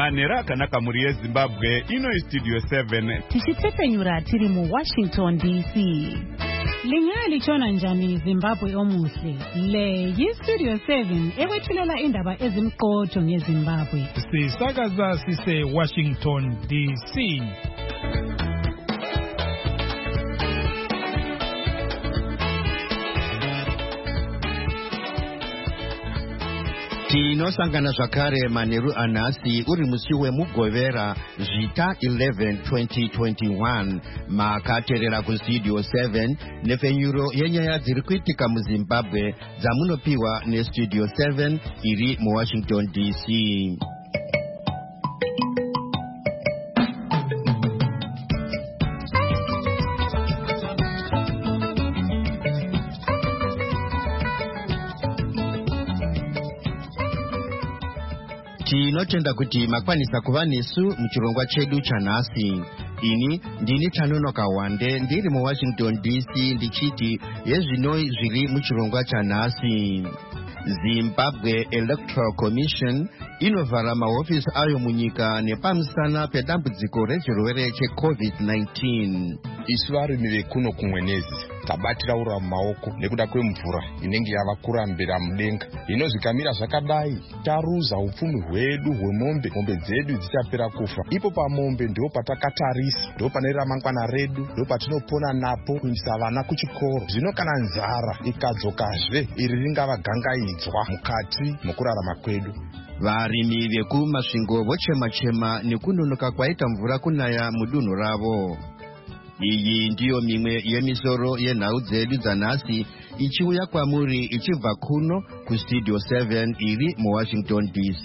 manera kanaka muri yeZimbabwe ino Studio 7 tichitepenyura tiri mu Washington DC. Lingali chona njani Zimbabwe omuhle. Le yi-Studio 7 ewethulela indaba ezimqotho ngeZimbabwe. Sisakaza sise Washington DC. Tinosangana zvakare Maneru Anasi uri musi wemugovera Zvita 11 2021 makaterera kuStudio 7 nefenyuro yenyaya dziri kuitika muZimbabwe dzamunopiwa neStudio 7 iri muWashington DC. Tinotenda kuti makwanisa kuva nesu muchirongwa chedu chanhasi. Ini ndini Tanonoka Wande ndiri muWashington DC ndichiti yezvinoi zviri muchirongwa chanhasi. Zimbabwe Electoral Commission inovhara mahofisi ayo munyika nepamusana pedambudziko rechirwere cheCovid-19. Isu varimi vekuno kumwenezi tabatira ura mumaoko nekuda kwemvura inenge yava kurambira mudenga. Hino zvikamira zvakadai taruza upfumi hwedu hwemombe. Mombe dzedu dzichapera kufa. Ipo pamombe ndipo patakatarisa, ndipo pane ramangwana redu, ndipo patinopona napo kuendesa vana kuchikoro. Zvino kana nzara ikadzokazve iri ringavagangaidzwa mukati mokurarama kwedu. Varimi vekumasvingo vochema-chema nekunonoka kwaita mvura kunaya mudunhu ravo. Iyi ndiyo mimwe yemisoro yenhau dzedu dzanhasi ichiuya kwamuri ichibva kuno kuStudio 7 iri muWashington DC.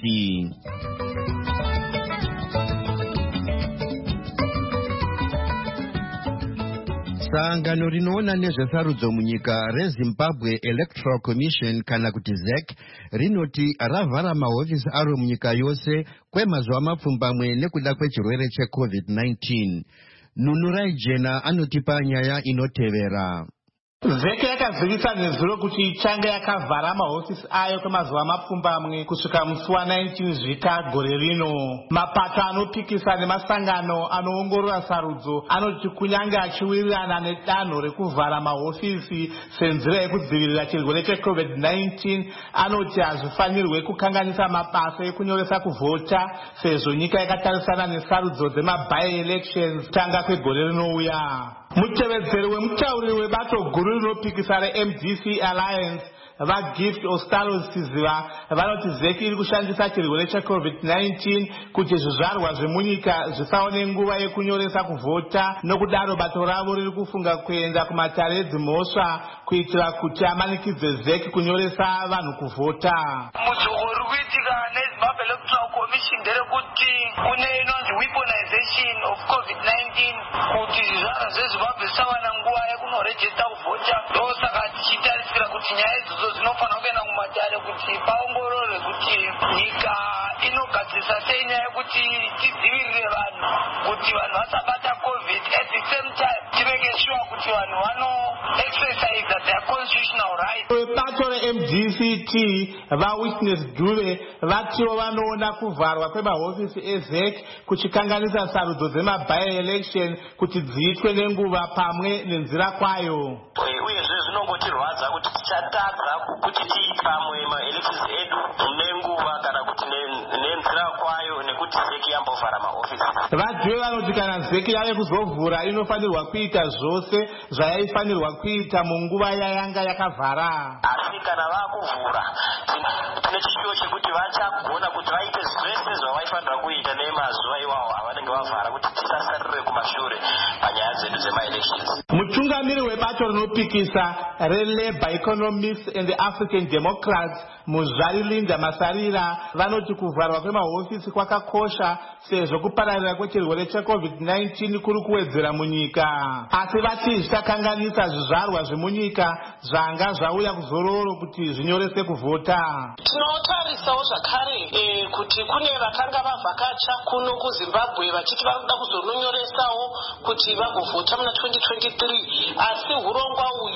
Sangano rinoona nezvesarudzo munyika reZimbabwe Electoral Commission kana kuti ZEC rinoti ravhara mahofisi aro munyika yose kwemazuva mapfumbamwe nekuda kwechirwere cheCovid-19. Nunurai Jena anotipa nyaya inotevera. ZEC yakazivisa nezuro kuti ichange yakavhara mahofisi ayo kwemazuva mapfumbamwe kusvika musi wa19 Zvita gore rino. Mapato anopikisa nemasangano anoongorora sarudzo anoti kunyange achiwirirana nedanho rekuvhara mahofisi senzira yekudzivirira chirwere cheCovid-19 anoti hazvifanirwe kukanganisa mabasa ekunyoresa kuvhota sezvo nyika yakatarisana nesarudzo dzema-by-elections kutanga kwegore rinouya. Mutevedzeri wemutauriri webato guru rinopikisa reMDC Alliance vaGift Ostalos Tiziva vanoti ZEC iri kushandisa chirwere cheCovid-19 kuti zvizvarwa zvemunyika zvisaone nguva yekunyoresa kuvhota, nokudaro bato ravo riri kufunga kuenda kumatare edzimhosva kuitira kuti amanikidze ZEC kunyoresa vanhu kuvhota. Mudzoko uri kuitika neZimbabwe Electoral Commission nderekuti kune inonzi weaponization of COVID-19 kuti zvizvarwa zveZimbabwe zvisawana nguva yekunorejista kuvhota. Ndosaka tichitarisira kuti nyaya idzodzo dzinofanira kuenda kumatare kuti paongororwe kuti nyika inogadzirisa sei nyaya yekuti tidzivirire vanhu kuti vanhu vasabata COVID. At the same time tiveke sure kuti vanhu vano exercise their constitutional rights. Bato reMDCT vaWitness Dube vatiwo vanoona kuvharwa kwemahofisi eZEC kuchikanganisa sarudzo dzema-by-election kuti dziitwe nenguva pamwe nenzira kwayo. Uyezve zvinongotirwadza kuti tichatadza kuti tiite pamwe ma-elections edu nenguva kana kuti nenzira kwayo nekuti ZEC yambovhara mahofisi. Vadhiwe vanoti kana ZEC yave kuzovhura inofanirwa kuita zvose zvayaifanirwa kuita munguva yayanga yakavhara. Asi kana vakuvhura tine chishuwo chekuti vachagona kuti vaite zvese zvavaifanira kuita nemazuva iwawo avanenge vavhara kuti tisasarire kumashure panyaya dzedu dzema-elections. Mutungamiri webato rinopikisa reLabour Economists and the African Democrats Muzvari Linda Masarira vanoti kuvharwa kwemahofisi kwakakosha sezvo kupararira kwechirwere cheCovid-19 kuri kuwedzera munyika. Asi vati zvichakanganisa zvizvarwa zvemunyika zvanga zvauya kuzororo kuti zvinyorese kuvhota. Tinotarisawo zvakare kuti kune vakanga vavhakacha kuno kuZimbabwe vachiti vanoda kuzononyoresawo kuti vagovhota muna 2023 asi urongwa uyu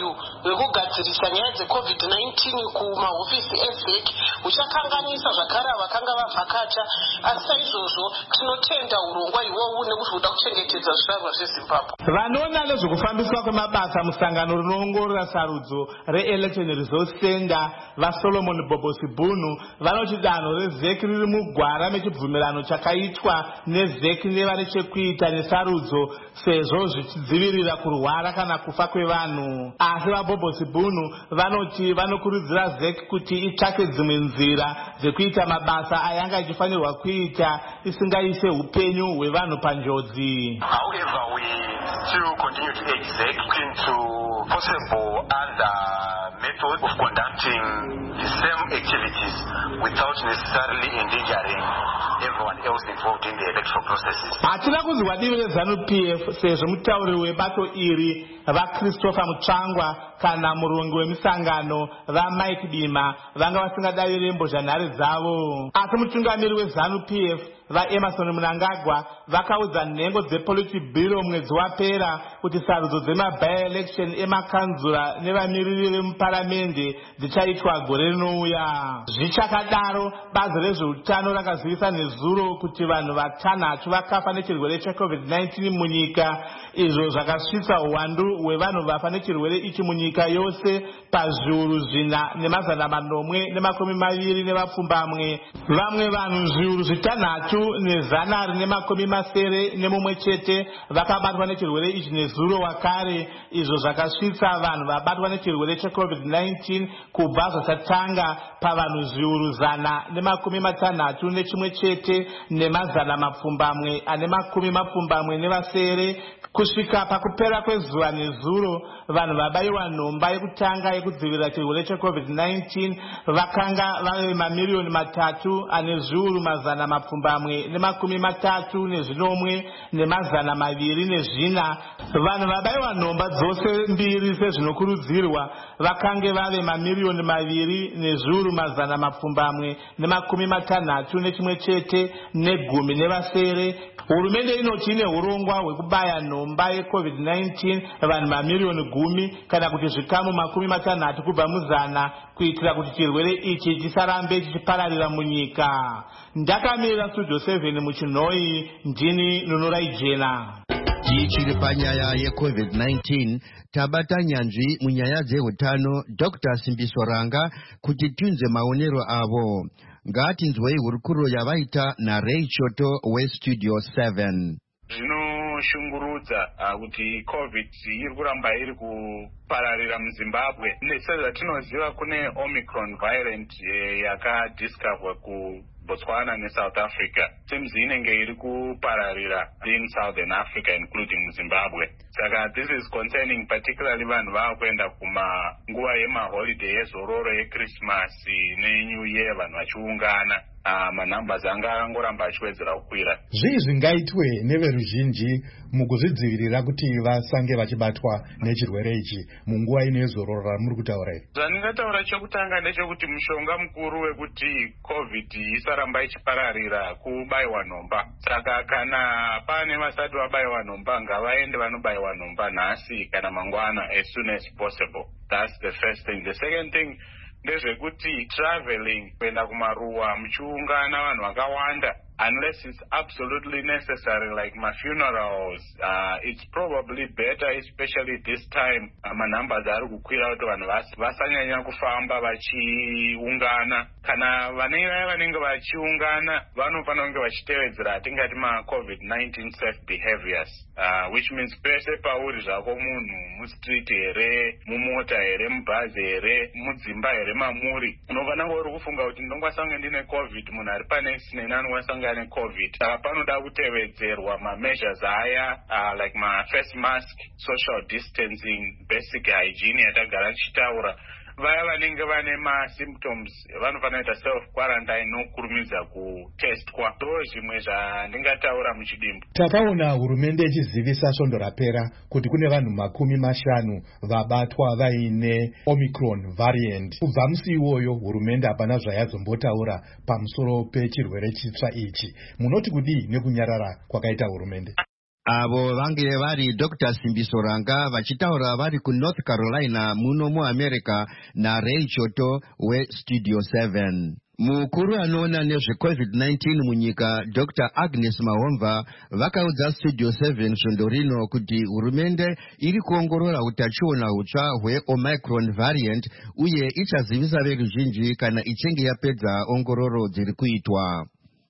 hwekugadzirisa nyaya dzeCovid-19 kumahofisi evheki huchakanganisa zvakare vakanga vavhakacha. Asi saizvozvo tinotenda urongwa iwowu nekuti huda kuchengetedza zvizvarwa zveZimbabwe. Vanoona nezvekufambiswa kwemabasa musangano rinoongorora sarudzo reElection Resource Center vaSolomon Bobosi Bunu vanoti danho rezeki riri mugwara mechibvumirano chakaitwa nezeki nevane chekuita nesarudzo sezvo zvichidzivirira kurwara kana kufa kwevanhu. Asi vaBobosi Bunu vanoti vanokurudzira zeki kuti itsvake dzimwe nzira dzekuita mabasa ayanga ichifanirwa kuita isingaise upenyu hwevanhu panjodzi. However, we still continue to urge ZEC into possible other methods of conducting the same activities without necessarily endangering everyone else involved in the electoral processes. Hatina kuzwa divi reZANU-PF sezvo mutauri webato iri vaChristopher Mutsvangwa kana murongo wemisangano vaMike Bima vanga vasingadavire mbozhanhare dzavo. Asi mutungamiri weZANU-PF vaEmerson Mnangagwa vakaudza nhengo dzePolity Bureau mwedzi wapera kuti sarudzo dzemaby-election emakanzura nevamiriri vemuparamende dzichaitwa gore rinouya. Zvichakadaro, bazi rezveutano rakazivisa nezuro kuti vanhu vatanhatu vakafa nechirwere cheCovid-19 munyika, izvo zvakasvitsa uwandu hwevanhu vafa nechirwere ichi munyika yose pazviuru 4,920 nevapfumbamwe. Vamwe vanhu zviuru 6,170 chete vakabatwa nechirwere ichi nezuro wakare, izvo zvakasvitsa vanhu vabatwa nechirwere cheCovid-19 kubva zvachatanga pavanhu zviuru 161 chete nemazana mapfumbamwe ane 70 kusvika pakupera kwezuva nezuro. Vanhu vabayiwa nhomba yekutanga yekudzivirira chirwere cheCovid-19 vakanga vave mamiliyoni 3 ane zviuru 333 nemazana 204. Vanhu vabayiwa nhomba dzose mbiri sezvinokurudzirwa vakange vave mamiliyoni 2 nezviuru 761 chete ne10. Hurumende inoti ine urongwa hwekubaya nhomba yeCovid-19 vanhu mamiliyoni 10 kana kuti zvikamu 60 kubva muzana kuitira kuti chirwere ichi chisarambe chichipararira munyika. Ndakamirira Studio 7 muChinhoi, ndini Nunurai Jena. Tichiri panyaya yeCovid-19, tabata nyanzvi munyaya dzeutano Dr. Simbiso Ranga kuti tunze maonero avo. Ngatinzwei hurukuro yavaita naRay Choto weStudio 7. Zvinoshungurudza kuti COVID iri kuramba iri kupararira muZimbabwe. Sezvatinoziva kune Omicron variant yakadiscoverwa kuBotswana neSouth Africa. Seems inenge iri kupararira in Southern Africa including Zimbabwe. Saka this is concerning particularly vanhu vakuenda kumanguva yemaholiday ezororo yeChristmas neNew Year vanhu vachiungana. Manumbers anga angoramba achiwedzera kukwira. Zvii zvingaitwe neveruzhinji mukuzvidzivirira kuti vasange vachibatwa nechirwere ichi munguva ino yezororo muri kutaura iri? Zvandingataura chekutanga ndechekuti mushonga mukuru wekuti COVID isaramba ichipararira kubayiwa nhomba. Saka kana pane vasati vabayiwa nhomba ngavaende vanobayiwa nhomba nhasi kana mangwana as soon as possible. That's the first thing. The second thing ndezvekuti traveling kuenda kumaruwa muchiungana vanhu vakawanda, unless it's absolutely necessary like my funerals, it's probably better, especially this time numbers ari kukwira kuti vanhu vasanyanya kufamba vachiungana. Kana vanenge vachiungana vanofanira kunge vachitevedzera atingati COVID-19 safe behaviors, which means pese pauri zvako munhu mustreet here, mumota here, mubhazi here, mudzimba here mamuri, unofanira uri kufunga kuti ndongwasange ndine COVID, munhu ari panext neni anongwasange ane COVID. Panoda kutevedzerwa measures aya like face mask, social distancing, basic hygiene yatagara tichitaura. Vaya vanenge vane symptoms vanofanira kuita self quarantine nokurumidza kutestwa. Ndo zvimwe zvandingataura muchidimbu. Takaona hurumende ichizivisa svondo rapera kuti kune vanhu 50 vabatwa vaine Omicron variant. Kubva musi iwoyo hurumende hapana zvayadzombotaura pamusoro pechirwere chitsva ichi. Munoti kudii nekunyarara kwakaita hurumende? Avo vange vari Dr. Simbisoranga vachitaura vari ku North Carolina muno mu America na Ray Choto we Studio 7. Mukuru anoona nezve-COVID-19 munyika Dr. Agnes Mahomva vakaudza Studio 7 svondo rino kuti hurumende iri kuongorora utachiona hutsva hwe-Omicron variant uye ichazivisa veruzhinji kana ichinge yapedza ongororo dziri kuitwa.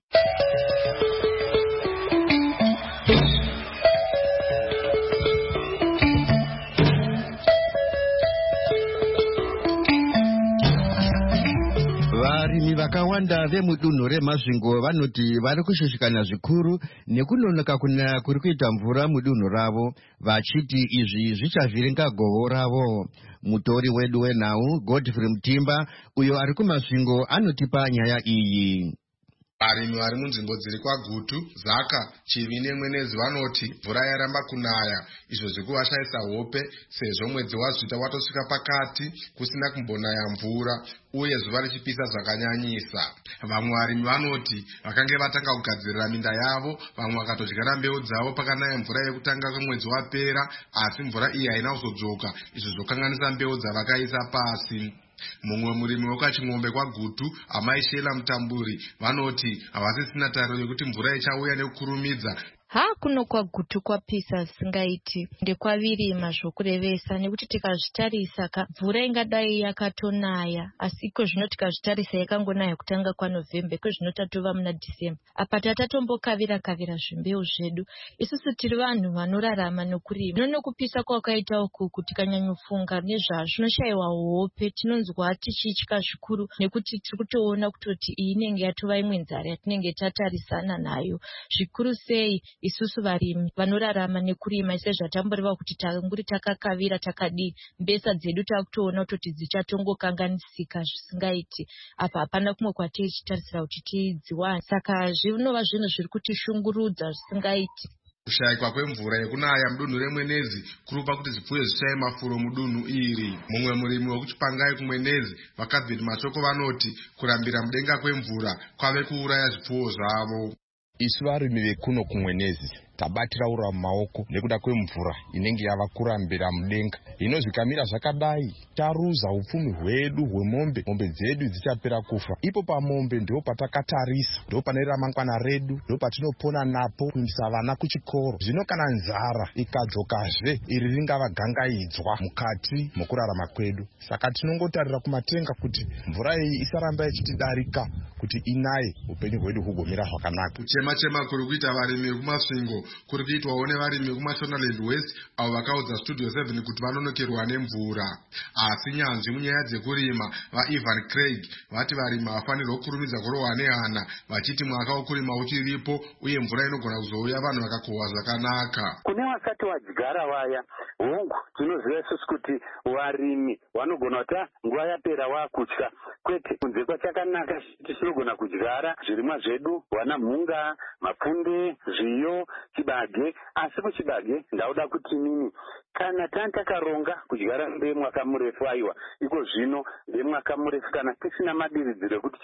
Varimi vakawanda vemudunhu reMazvingo vanoti vari kushushikana zvikuru nekunonoka kunaya kuri kuita mvura mudunhu ravo, vachiti izvi zvichavhiringa govo ravo. Mutori wedu wenhau Godfrey Mutimba uyo ari kuMazvingo anotipa nyaya iyi. Varimi vari munzvimbo dziri kwaGutu, Zaka, Chivi neMwenezi vanoti mvura yaramba kunaya, izvo zvirikuvashaisa hope sezvo mwedzi waZvita watosvika pakati kusina kumbonaya mvura uye zuva richipisa zvakanyanyisa. Vamwe varimi vanoti vakange vatanga kugadzirira minda yavo, vamwe vakatodyara mbeu dzavo pakanaya mvura yekutanga kwemwedzi wapera, asi mvura iyi haina kuzodzoka, izvo zvokanganisa mbeu dzavakaisa pasi. Mumwe murimi wekwaChing'ombe kwaGutu, Amai Shela Mutamburi, vanoti havasisina tariro yekuti mvura ichauya nekukurumidza. Kuno kwaGutu kwapisa zvisingaiti ndekwavirima zvokurevesa, nekuti tikazvitarisa mvura ingadai yakatonaya, asi kozvino tikazvitarisa yakangonaya kutanga kwaNovhemba, kozvino tatova muna Dhisemba. Apa tatombokavira zvimbeu zvedu. Isusu tiri vanhu vanorarama nokurima. Nokupisa kwakaita uku tikanyanyofunga nezvazvo tinoshayiwa hope, tinonzwa tichitya zvikuru nekuti tiri kutoona kutoti iyi inenge yatova imwe nzara yatinenge tatarisana nayo. Zvikuru sei isusu varimi vanorarama nekurima sezvatamboreva kuti tanguri takakavira takadii, mbesa dzedu takutoona kuti dzichatongokanganisika zvisingaiti. Apa hapana kumwe kwatichitarisira kuti tidziwane. Saka zvinova zvinhu zviri kutishungurudza zvisingaiti. Kushayikwa kwemvura yekunaya mudunhu reMwenezi kurupa kuti zvipfuyo zvishaye mafuro mudunhu iri. Mumwe murimi wekuChipangai kuMwenezi, Vakabhini Mashoko vanoti kurambira mudenga kwemvura kwave kuuraya zvipfuyo zvavo. Isu varimi vekuno kuMwenezi tabatira ura mumaoko nekuda kwemvura inenge yava kurambira mudenga. Hino zvikamira zvakadai taruza upfumi hwedu hwemombe, mombe dzedu dzichapera kufa. Ipo pamombe ndipo patakatarisa, ndipo pane ramangwana redu, ndipo patinopona napo kuendesa vana kuchikoro. Zvino kana nzara ikadzokazve iri ringava gangaidzwa mukati mokurarama kwedu. Saka tinongotarira kumatenga kuti mvura iyi isaramba ichitidarika, kuti inaye upenyu hwedu hugomira zvakanaka. Kuchema kuri kuita varimi vekuMasvingo kuri kuitwawo nevarimi vekuMashonaland West, avo vakaudza Studio 7 kuti vanonokerwa nemvura. Asi nyanzvi munyaya dzekurima vaIvan Craig vati varimi vafanirwa kukurumidza kurohwa nehana, vachiti mwaka wokurima uchiripo uye mvura inogona kuzouya vanhu vakakohwa zvakanaka. Kune vasati vadyara vaya, hongu tinoziva isusu kuti varimi vanogona kuti nguva yapera vakutya, kwete kunze kwachakanaka tinogona kudyara zvirimwa zvedu, wana mhunga, mapunde, zviyo, chibage. Asi kuchibage ndauda kuti nini, kana takaronga kudyara ndemwaka murefu, aiwa iko zvino ndemwaka murefu, kana tisina madiridziro ekuti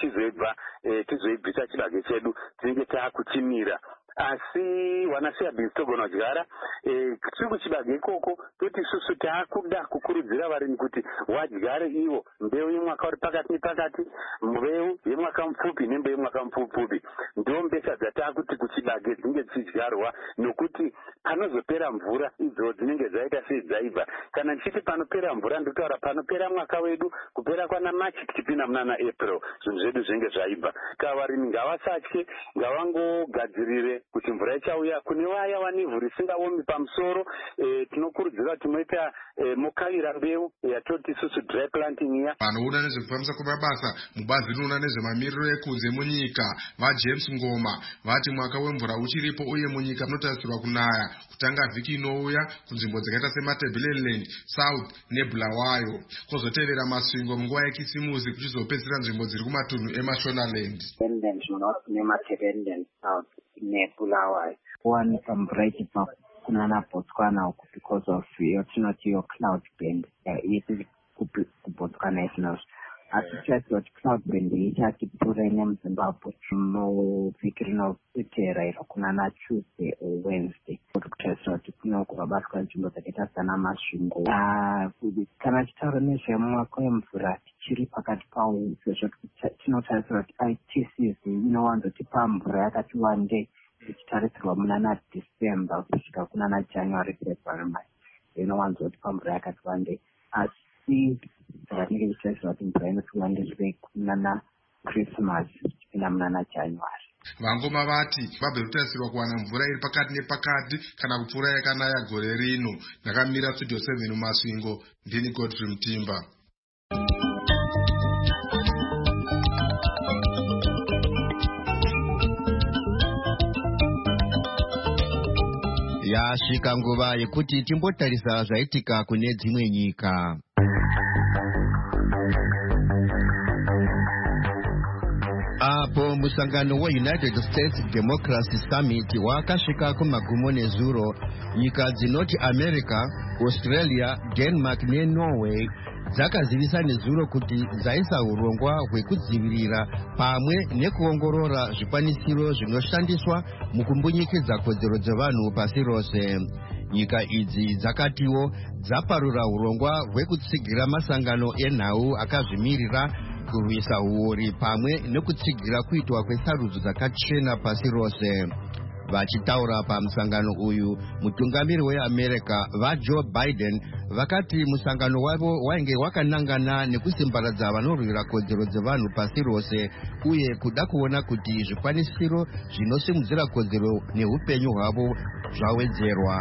tizoibvisa chibage chedu tinenge taakuchimira. Asi wanasiya bhizi togona kudyara tiri kuchibage ikoko, toti isusu taakuda kukurudzira varimi kuti wadyare ivo mbeu yemwaka uri pakati nepakati, mbeu yemwaka mupfupi nembeu yemwaka mupfupi. Ndo mbesa dzataakuti kuchibage dzinenge dzichidyarwa, nokuti panozopera mvura idzo dzinenge dzaita sedzaibva. Kana ndichiti panopera mvura ndotaura panopera mwaka wedu, kupera kwana Machi tichipinda munana April, zvinhu zvedu zvinenge zvaibva. Ka varimi ngavasatye, ngavangogadzirire kuti mvura ichauya. Kune vaya vanevhu risingaomi pamusoro, tinokurudzira kuti moita mokavira mbeu yatoti isusu dry planting iya. Vanoona nezvekufambisa kwemabasa mubazi rinoona nezvemamiriro ekunze munyika vaJames Ngoma vati mwaka wemvura uchiripo uye munyika munotarisirwa kunaya kutanga vhiki inouya kunzvimbo dzakaita seMatabeleland, South neBulawayo, kwozotevera Masvingo munguva yekisimusi kuchizopedzisira nzvimbo dziri kumatunhu eMashonaland. North neMatabeleland, South neBulawayo kuwanika mvura ichibva kunana Botswana uku because of yotinoti yo cloud band iri kuBotswana isina asi tichaziva kuti cloudband ichakipfuura nemuzimbabwe muvhiki rinotevera iro kuna natuesday or wednesday kuti kutarisira kuti kunoko vabatwa nzvimbo dzakaita sana masvingo. Kana chitaura nezvemwako yemvura tichiri pakati pawo sezvo tinotarisira kuti ITCs inowanzotipa mvura yakati wandei ichitarisirwa muna naDecember kusvika kuna naJanuary February March inowanzotipa mvura yakati wandei, asi saka tinenge tichitarisira kuti mvura inoti wandei kuna naChristmas ichipinda muna naJanuary. Vangoma vati vabve kutarisirwa kuwana mvura iri pakati nepakati kana kupfuura yakanaya gore rino. Ndakamira Studio 7 mumasvingo, ndini Godfrey Mutimba. Yasvika nguva yekuti timbotarisa zvaitika kune dzimwe nyika. Apo musangano weUnited States Democracy Summit wakasvika kumagumo nezuro, nyika dzinoti America, Australia, Denmark neNorway dzakazivisa nezuro kuti dzaisa urongwa hwekudzivirira pamwe nekuongorora zvikwanisiro zvinoshandiswa mukumbunyikidza kodzero dzevanhu pasi rose. Nyika idzi dzakatiwo dzaparura urongwa hwekutsigira masangano enhau akazvimirira kurwisa uori pamwe nekutsigira kuitwa kwesarudzo dzakachena pasi rose. Vachitaura pamusangano uyu, mutungamiri weAmerica vaJoe Biden vakati musangano wavo wainge wakanangana nekusimbaradza vanorwira kodzero dzevanhu pasi rose uye kuda kuona kuti zvikwanisiro zvinosimudzira kodzero neupenyu hwavo zvawedzerwa.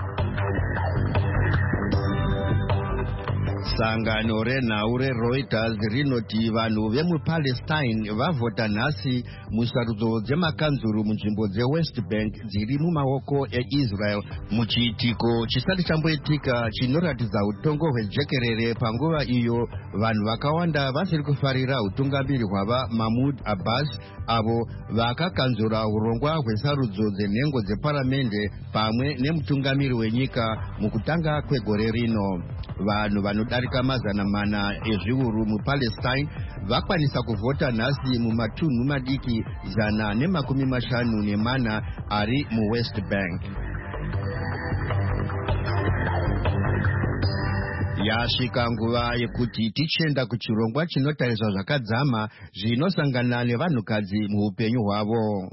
Sangano renhau reReuters rinoti vanhu vemuPalestine vavhota nhasi musarudzo dzemakanzuru munzvimbo dzeWest Bank dziri mumaoko eIsrael muchiitiko chisati chamboitika chinoratidza utongo hwejekerere panguva iyo vanhu vakawanda vasiri kufarira utungamiri hwava Mahmoud Abbas avo vakakanzura urongwa hwesarudzo dzenhengo dzeparamende pamwe nemutungamiri wenyika mukutanga kwegore rino. Vanhu vanodarika 400 ezviuru muPalestine vakwanisa kuvhota nhasi mumatunhu madiki 154 ari muWest Bank. Yasvika nguva yekuti tichenda kuchirongwa chinotariswa zvakadzama zvinosangana nevanhukadzi muupenyu hwavo.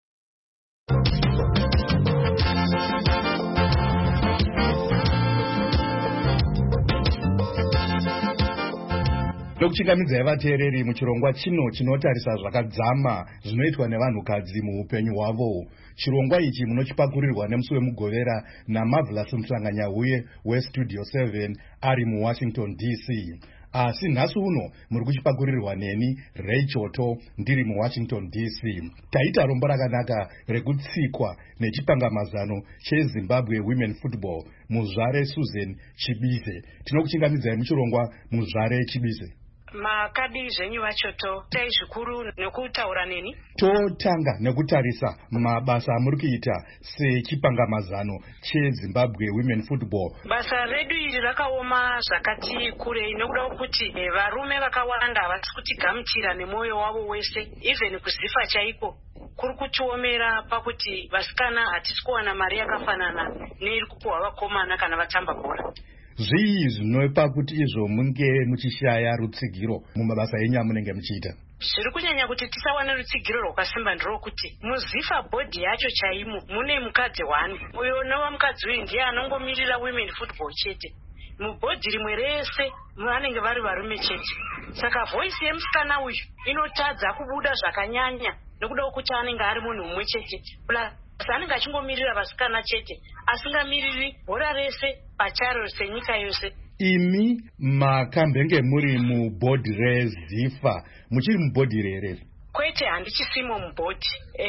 Ndokuchingamidzai vateereri muchirongwa chino chinotarisa zvakadzama zvinoitwa nevanhukadzi muupenyu hwavo. Chirongwa ichi munochipakurirwa nemusi wemugovera naMarvelous Mhlanganyauye weStudio 7 ari muWashington DC. Asi nhasi uno muri kuchipakurirwa neni Ray Choto ndiri muWashington DC. Taita rombo rakanaka rekutsikwa nechipangamazano cheZimbabwe Women Football muzvare Susan Chibize. Tinokuchingamidzai muchirongwa muzvare Chibize. Makadi zvenyu vachoto tai zvikuru nekutaura neni. Totanga nekutarisa mabasa amuri kuita sechipangamazano cheZimbabwe Women Football. Basa redu iri rakaoma zvakati kurei nekuda kuti varume vakawanda havasi kutigamuchira nemwoyo wavo wese, even kuzifa chaiko kuri kutiomera pakuti vasikana hatisi kuwana mari yakafanana neiri kupuhwa vakomana kana vatamba bhora. Zvii zvinopa kuti izvo munge muchishaya rutsigiro mumabasa enyu amunenge muchiita? Zviri kunyanya kuti tisawana rutsigiro rwakasimba ndrokuti muzifa bhodhi yacho chaimo mune mukadzi 1 uyo nova mukadzi uyu ndiye anongomirira Women Football chete. Mubhodhi rimwe rese vanenge vari varume chete, saka voice yemusikana uyu inotadza kubuda zvakanyanya nekuda kuti anenge ari munhu mumwe chete, anenge achingomirira vasikana chete asingamiriri bhora rese pacharo senyika yose. Imi makambenge muri mubhodhi reZifa, muchiri mubhodhi rere? Kwete, handichisimo mubhodhi.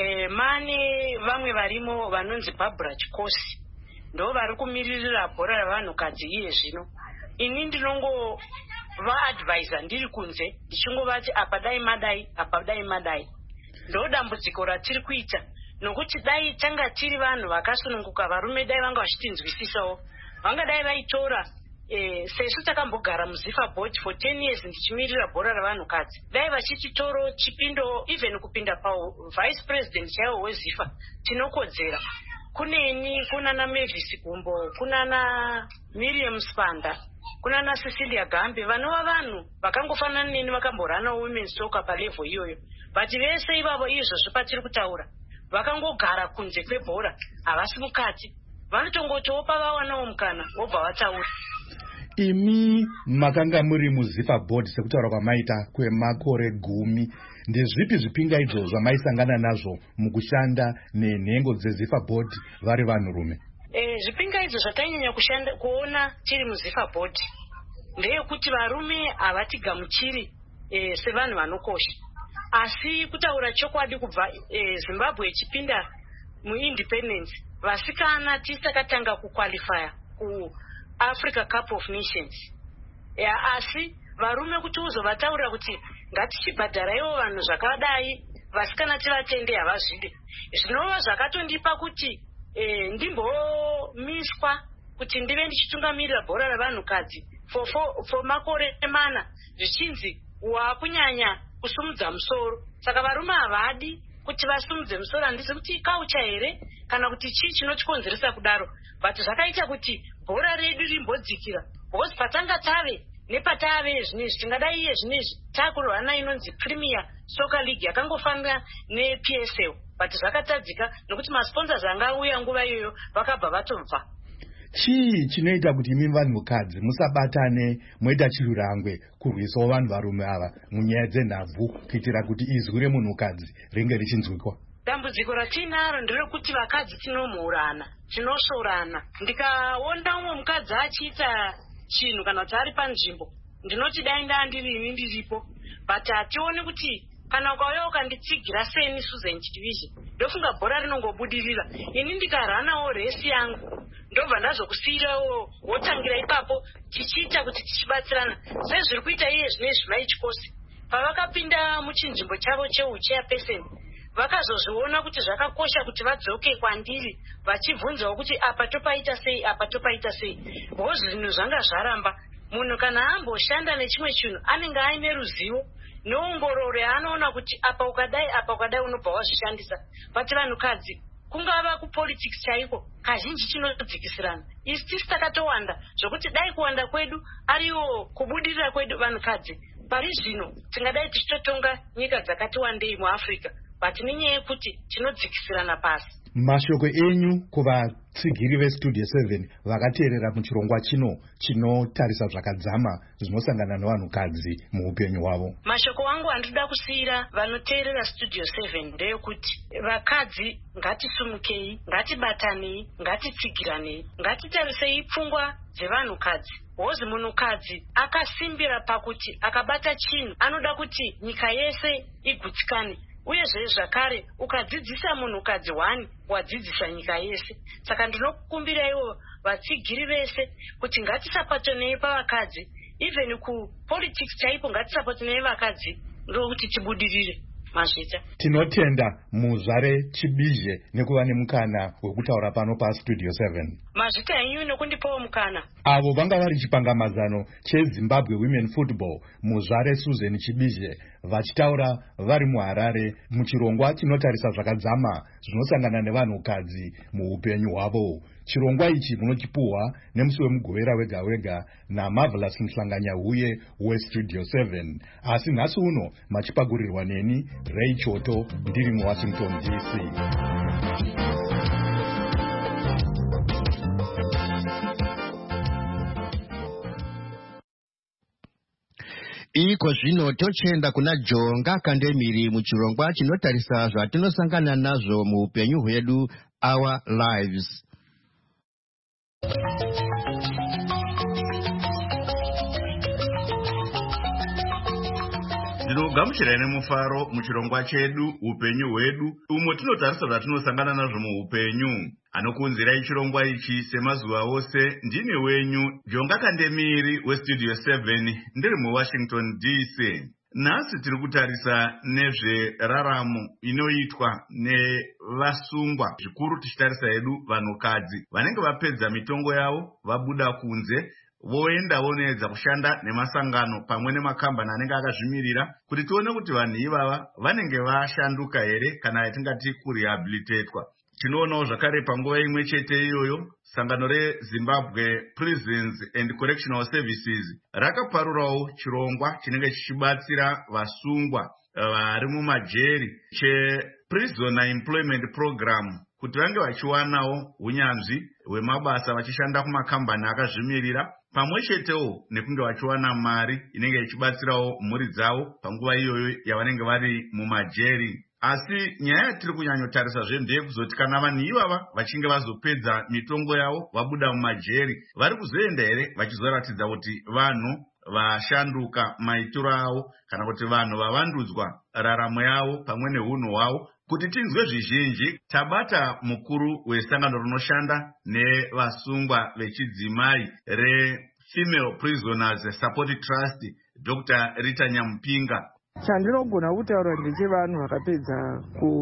Mane vamwe varimo vanonzi Barbara Chikosi, ndo vari kumiririra bhora ravanhukadzi iye zvino. Ini ndinongo vaadvisa ndiri kunze ndichingovati apa dai madai, apa dai madai. Ndo dambudziko ratiri kuita, nokuti dai tanga tiri vanhu vakasununguka, varume dai vanga vachitinzwisisawo, vangadai vaitora sesu takambogara muZIFA board for 10 years ndichimirira bhora ravanhukadzi, dai vachititoro chipindo even kupinda pavice president chaiwo weZIFA tinokodzera. Kuneni, kunana Mavis Gumbo, kunana Miriam Spanda, kunana Cecilia Gambe, vanova vanhu vakangofanana neni vakamborana women's soccer palevel iyoyo. But vese ivavo izvozvo patiri kutaura vakangogara kunze kwebhora, havasi mukati. Vanotongotiwo pavawanawo mukana vobva vataura. Imi makanga muri muZIFA board sekutaura kwamaita kwemakore 10, ndezvipi zvipingaidzo zvamaisangana nazvo mukushanda nenhengo dzeZIFA board vari vanhurume? Zvipingaidzo zvatanyanya kuona tiri muZIFA board ndeyekuti varume havatigamuchiri sevanhu vanokosha. Asi kutaura chokwadi kubva Zimbabwe ichipinda muindependence, vasikana tisakatanga kuqualifya kuAfrica Cup of Nations. Asi varume kuti uzovataura kuti ngatichibhadharaiwo vanhu zvakadai, vasikana tivatende havazvide. Zvinova zvakatondipa kuti ndimbomiswa kuti ndive ndichitungamirira bhora ravanhukadzi for makore 4 zvichinzi wakunyanya kusumudza musoro. Saka varume havadi kuti vasumudze musoro. Handisi kuti kaucha here kana kuti chii chinotikonzeresa kudaro, but zvakaita kuti bhora redu rimbodzikira. Because patanga tave nepatave zvinezvi tingadai iye zvinezvi takurwana inonzi Premier Soccer League yakangofanira nePSL, but zvakatadzika nokuti masponsors angauya nguva iyoyo vakabva vatobva. Chii chinoita kuti imi vanhukadzi musabatane moita chirurangwe kurwisawo vanhu varume ava munyaya dzenhabvu kuitira kuti izwi remunhukadzi ringe richinzwikwa? Dambudziko ratinaro nderekuti vakadzi tinomhurana, tinosvorana. Ndikaona umwe mukadzi achiita chinhu kana kuti ari panzvimbo, ndinoti dai ndandiri ndiripo, but hationi kuti kana ukauya ukanditsigira seni Susan Chitivision ndofunga bhora rinongobudirira. Ini ndikaranawo resi yangu ndobva ndazokusiyirawo wotangira ipapo tichiita kuti tichibatsirana sezviri kuita iye zvinezvi vaichikosi. Pavakapinda muchinzvimbo chavo chechairperson vakazozviona kuti zvakakosha kuti vadzoke kwandiri vachibvunzawo kuti apa topaita sei, apa topaita sei. Because zvinhu zvanga zvaramba. Munhu kana amboshanda nechimwe chinhu anenge aine ruzivo noongororo yaanoona kuti apa ukadai unobva wazvishandisa. But vanhukadzi kungava kupolitics chaiko kazhinji chinodzikisirana. Isi tisi takatowanda zvokuti dai kuwanda kwedu ariwo kubudirira kwedu vanhukadzi pari zvino tingadai tichitotonga nyika dzakati wandei muAfrica, but nenyaya yekuti tinodzikisirana pasi. Mashoko enyu kuvatsigiri veStudio 7 vakateerera muchirongwa chino chinotarisa zvakadzama zvinosangana nevanhukadzi muupenyu hwavo. Mashoko angu andinoda kusiyira vanoteerera Studio 7 ndeyekuti vakadzi ngatisumukei, ngatibatanei, ngatitsigiranei, ngatitarisei pfungwa dzevanhukadzi. Hozi munhukadzi akasimbira pakuti akabata chinhu anoda kuti nyika yese igutsikane. Uyezve zvakare ukadzidzisa munhukadzi 1 wadzidzisa nyika yese. Saka ndinokukumbiraiwo vatsigiri vese kuti ngatisapatonei pavakadzi, even kupolitics chaipo ngatisapatonei vakadzi ndokuti tibudirire. Mazvita tinotenda muzvare Chibizhe nekuva nemukana wekutaura pano paStudio 7. Mazvita enyu nokundipawo mukana. Avo vanga vari chipangamazano cheZimbabwe Women Football muzvare Susan Chibizhe vachitaura vari muHarare muchirongwa chinotarisa zvakadzama zvinosangana nevanhukadzi muupenyu hwavo. Chirongwa ichi munochipuhwa nemusi wemugovera wega wega naMarvelous Mhlanganyahuye weStudio 7. Asi nhasi uno machipagurirwa neni Ray Choto ndiri muWashington DC. Iko zvino tochenda kuna Jonga Kandemiri muchirongwa chinotarisa zvatinosangana nazvo muupenyu hwedu, Our Lives. Ndinogamuchira nemufaro muchirongwa chedu upenyu hwedu, umo tinotarisa zvatinosangana nazvo muupenyu. Anokunzirai chirongwa ichi semazuva ose ndini wenyu Jonga Kandemiri weStudio 7 ndiri muWashington DC. Nhasi tiri kutarisa nezveraramo inoitwa nevasungwa, zvikuru tichitarisa hedu vanhukadzi vanenge vapedza mitongo yavo vabuda kunze voenda vonoedza kushanda nemasangano pamwe nemakambani anenge akazvimirira kuti tione kuti vanhu ivava vanenge vashanduka here kana yatingati kurehabilitatwa. Tinoonawo zvakare panguva imwe chete iyoyo sangano reZimbabwe Prisons and Correctional Services rakaparurawo chirongwa chinenge chichibatsira vasungwa vari mumajeri chePrisoner Employment Program kuti vange vachiwanawo unyanzvi hwemabasa vachishanda kumakambani akazvimirira pamwe chetewo nekunge vachiwana mari inenge ichibatsirawo mhuri dzavo panguva iyoyo yavanenge vari mumajeri. Asi nyaya yatiri kunyanyotarisa ndeyekuzoti kana vanhu ivava vachinge vazopedza mitongo yavo vabuda mumajeri vari kuzoenda here vachizoratidza kuti vanhu vashanduka maitiro avo kana kuti vanhu vavandudzwa raramo yavo pamwe neunhu hwavo. Kuti tinzwe zvizhinji tabata mukuru wesangano rinoshanda nevasungwa vechidzimai reFemale Prisoners Support Trust Dr. Rita Nyamupinga. Chandinogona kutaura ndechevanhu vakapedza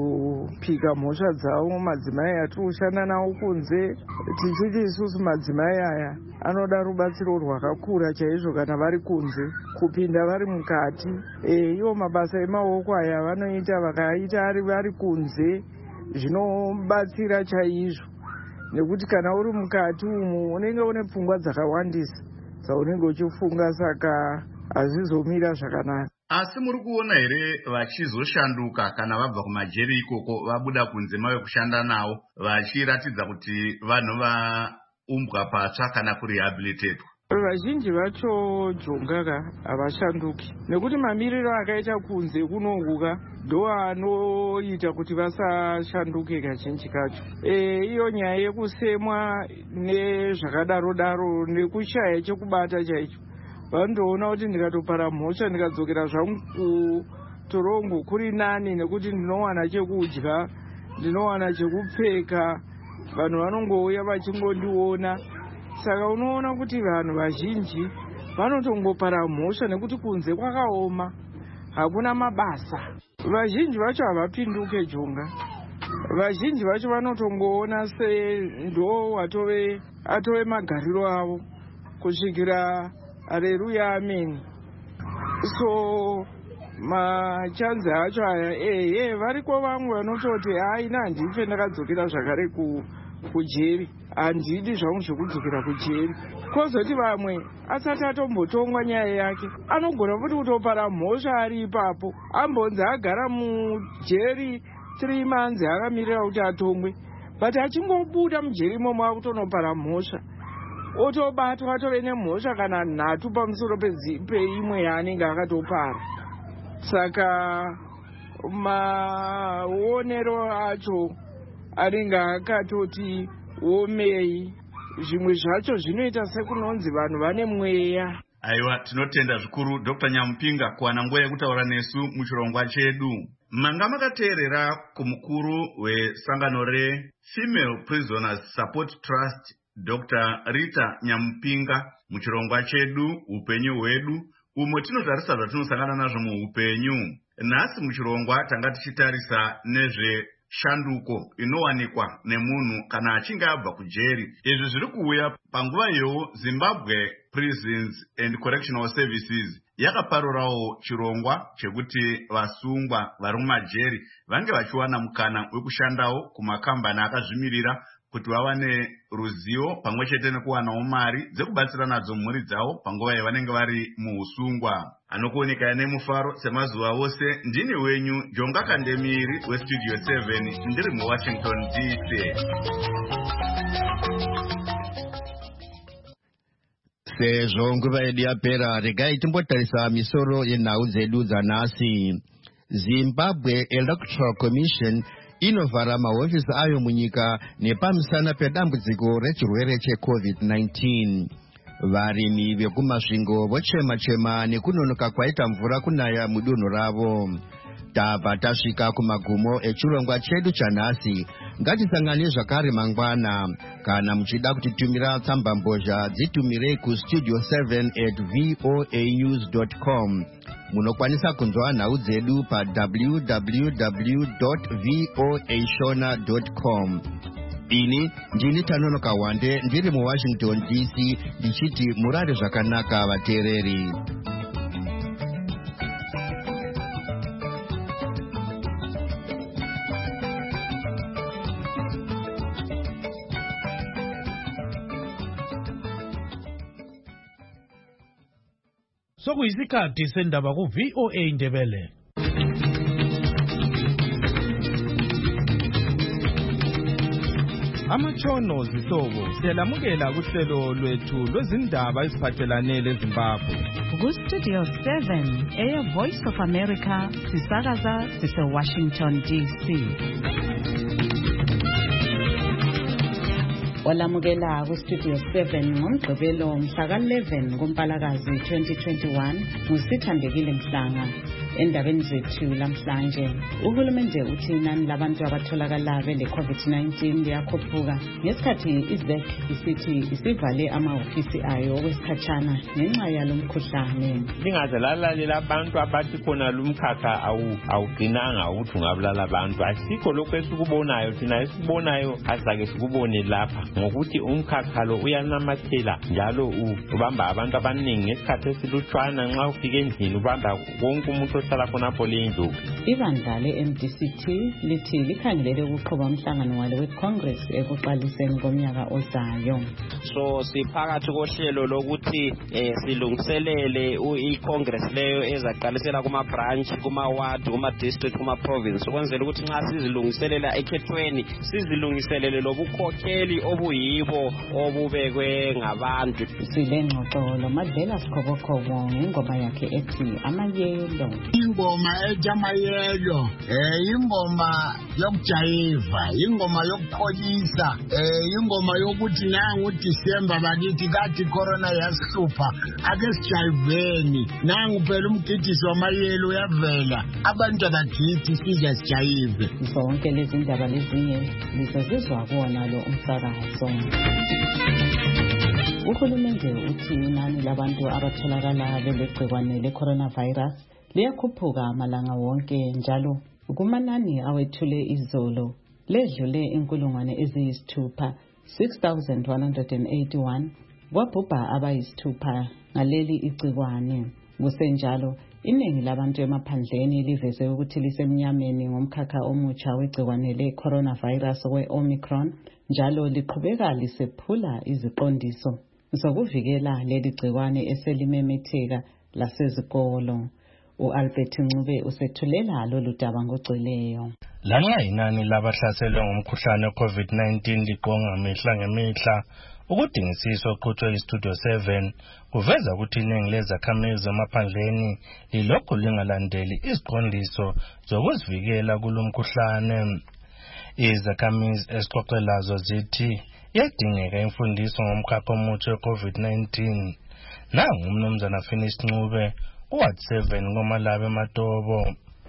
kupika mhosva dzavo, madzimai atiri kushanda nawo kunze, tichiti isusu madzimai aya anoda rubatsiro rwakakura chaizvo kana vari kunze kupinda vari mukati. Iwo mabasa emaoko aya vanoita vakaita vari kunze zvinobatsira chaizvo, nekuti kana uri mukati umu unenge une pfungwa dzakawandisa dzaunenge uchifunga, saka hazvizomira zvakanaka. Asi muri kuona here vachizoshanduka kana vabva kumajeri ikoko vabuda kunze mave kushanda nawo vachiratidza kuti vanhu vaumbwa patsva kana kurehabilitatwa? Vazhinji vacho jongaka havashanduki nekuti mamiriro akaita kunze kunokuka ndo anoita kuti vasashanduke kazhinji kacho. Iyo nyaya yekusemwa nezvakadaro-daro nekushaya chekubata chaicho, vandoona kuti ndikatopara mhosva ndikadzokera zvangu kutorongo kuri nani, nekuti ndinowana chekudya, ndinowana chekupfeka, vanhu vanongouya vachingondiona. Saka unoona kuti vanhu vazhinji vanotongopara mhosva nekuti kunze kwakaoma, hakuna mabasa. Vazhinji vacho havapinduke jonga, vazhinji vacho vanotongoona sendo atove magariro avo kusvikira Haleluya, amen. So machanzi acho aya variko vamwe vanototi haina handife ndakadzokera zvakare kujeri, handidi zvangu zvekudzokera kujeri. Kozoti vamwe asati atombotongwa nyaya yake anogona futi kutopara mhosva ari ipapo, ambonzi agara mujeri 3 months akamirira kuti atongwe, but achingobuda mujeri imomo akutonopara mhosva otobatwa atove nemhosva kana 3 pamusoro peimwe yaanenge akatopara. Saka maonero acho anenge akatoti omei, zvimwe zvacho zvinoita sekunonzi vanhu vane mweya. Aiwa, tinotenda zvikuru Dr. Nyamupinga kuwana nguva yekutaura nesu muchirongwa chedu. Manga makateerera kumukuru wesangano reFemale Prisoners Support Trust Dr. Rita Nyamupinga muchirongwa chedu upenyu hwedu, umwe tinotarisa zvatinosangana nazvo muupenyu. Nhasi muchirongwa tanga tichitarisa nezveshanduko inowanikwa nemunhu kana achinge abva kujeri. Izvi zviri kuuya panguva iyo Zimbabwe Prisons and Correctional Services yakaparurawo chirongwa chekuti vasungwa vari mumajeri vange vachiwana mukana wekushandawo kumakambani akazvimirira kuti vawane ruzivo pamwe chete nekuwanawo mari dzekubatsira nadzo mhuri dzavo panguva yavanenge vari muusungwa. Anokuoneka nemufaro semazuva ose, ndini wenyu Jonga Kandemiri weStudio 7 ndiri muWashington DC. Sezvo nguva yedu yapera, regai timbotarisa misoro yenhau dzedu dzanhasi. Zimbabwe Electoral Commission inovhara mahofisi ayo munyika nepamusana pedambudziko rechirwere cheCovid-19. Varimi vekumasvingo vochema-chema nekunonoka kwaita mvura kunaya mudunhu ravo. Tabva tasvika kumagumo echirongwa chedu chanhasi. Ngatisangane zvakare mangwana. Kana muchida kutitumira tsambambozha dzitumirei kustudio 7@voanews.com. Munokwanisa kunzwa nhau dzedu pa www.voashona.com. ini ndini Tanono Kawande ndiri mu Washington DC ndichiti murare zvakanaka vateereri. Sokuyisikhathi sendaba ku VOA Ndebele. Amatshono zihlobo siyalamukela kuhlelo lwethu lwezindaba eziphathelane leZimbabwe. Ku-Studio 7 Air Voice of America sisakaza sise-Washington DC. Walamukela ku-Studio 7 ngomgqibelo mhla ka-11 kuMpalakazi 2021 nguSithandekile Mhlanga. Endabeni zethu lamhlanje uhulumende uthi inani labantu abatholakala bele-COVID-19 liyakhuphuka ngesikhathi iZEC isithi isivale amahhovisi ayo okwesikhatshana ngenxa yalo mkhuhlane. Lingaze lalalela abantu abathi khona lumkhakha awugcinanga ukuthi ungabulala abantu. Asikho lokho esikubonayo, thina esikubonayo asake sikubone lapha ngokuthi umkhakha lo uyanamathela njalo ubamba abantu abaningi ngesikhathi esilutshwana. Nxa ufike endlini ubamba wonke umuntu osala khonapho lendlu. Ibandla le-MDCT lithi likhangelele ukuqhuba umhlangano walo we-Congress ekuqaliseni komnyaka ozayo. So siphakathi kohlelo lokuthi silungiselele i-Congress leyo ezaqalisela kuma-branch, kuma-ward, kuma-district, kuma-province ukwenzela ukuthi nxa sizilungiselela ekhethweni sizilungiselele lobukhokheli obuyibo obubekwe ngabantu. Silengxoxo loMadlela Sikhobokobo ngengoma yakhe ethi Amayelo. Ingoma ethi Amayelo ingoma yokujayiva, ingoma yokupholisa, ingoma yokuthi nangu December bakithi kathi corona yasihlupha ake sijayiveni. Nangu phela umgidisi wamayelo uyavela, abantu abagithi siza sijayive. Zonke lezi ndaba lezinye lizozizwa kuwona lo umsakazo. Uhulumende uthi inani labantu abatholakala belegcikwane le-coronavirus liyakhuphuka amalanga wonke njalo kumanani awethule izolo ledlule 6,181 kwabhubha abayisithupha ngaleli igcikwane. Kusenjalo iningi labantu emaphandleni liveze ukuthi lisemnyameni ngomkhakha omutsha wegcikwane le-coronavirus we-Omicron njalo liqhubeka lisephula iziqondiso zokuvikela leli gcikwane eselimemetheka lasezikolo. U-Albert Ncube usethulela lolu daba ngogcweleyo. Lanxa inani labahlaselwe ngumkhuhlane we-COVID-19 liqonga mihla ngemihla, ukudingisiswa oqhutshwe iStudio 7 kuveza ukuthi iningi lezakhamizi emaphandleni lilokhu lingalandeli iziqondiso zokuzivikela kulo mkhuhlane. Izakhamizi esixoxe lazo zithi iyadingeka imfundiso ngomkhakha omutsha we-COVID-19. Nangu umnumzana Finish Ncube Ward 7 ngoMalabe Matobo.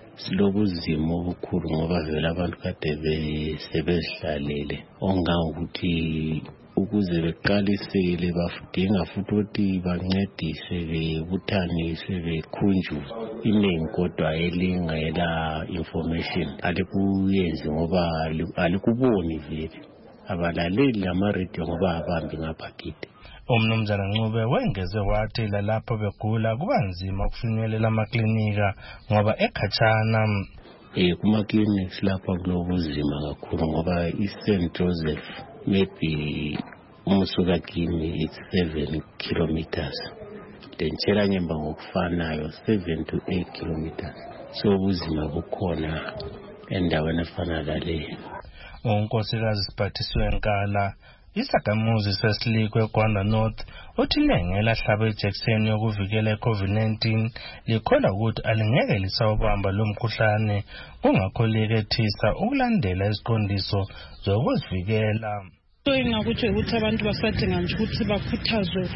Silobuzima obukhulu ngoba vele abantu kade besebezihlalele ongangokuthi ukuze beqalisele bafudinga futhi ukuthi bancedise bebuthanise bekhunjuzwe iningi kodwa elingela information alikuyenzi ngoba alikuboni vele abalaleli lama-radio ngoba abambi ngaphakithi. Umnumzana Ncube wengeze wathi lapho begula kuba nzima ukufinyelela amaklinika ngoba ekhatshana. Kuma-clinics lapha kulobuzima kakhulu ngoba i-St. Joseph maybe umusuka kini it's 7 kilometers. Lentshela nyemba ngokufanayo 7 to 8 kilometers. So ubuzima bukhona endaweni efana laleyo. Unkosikazi Siphathiswe Nkala isakhamuzi sesilikwe Gwanda North uthi iningi elahlaba ijekiseni yokuvikela i-COVID-19 likholwa ukuthi alingeke lisawubamba lo mkhuhlane kungakho likethisa ukulandela iziqondiso zokuzivikela. Ingakuthi ukuthi abantu basadinga nje ukuthi bakhuthazwe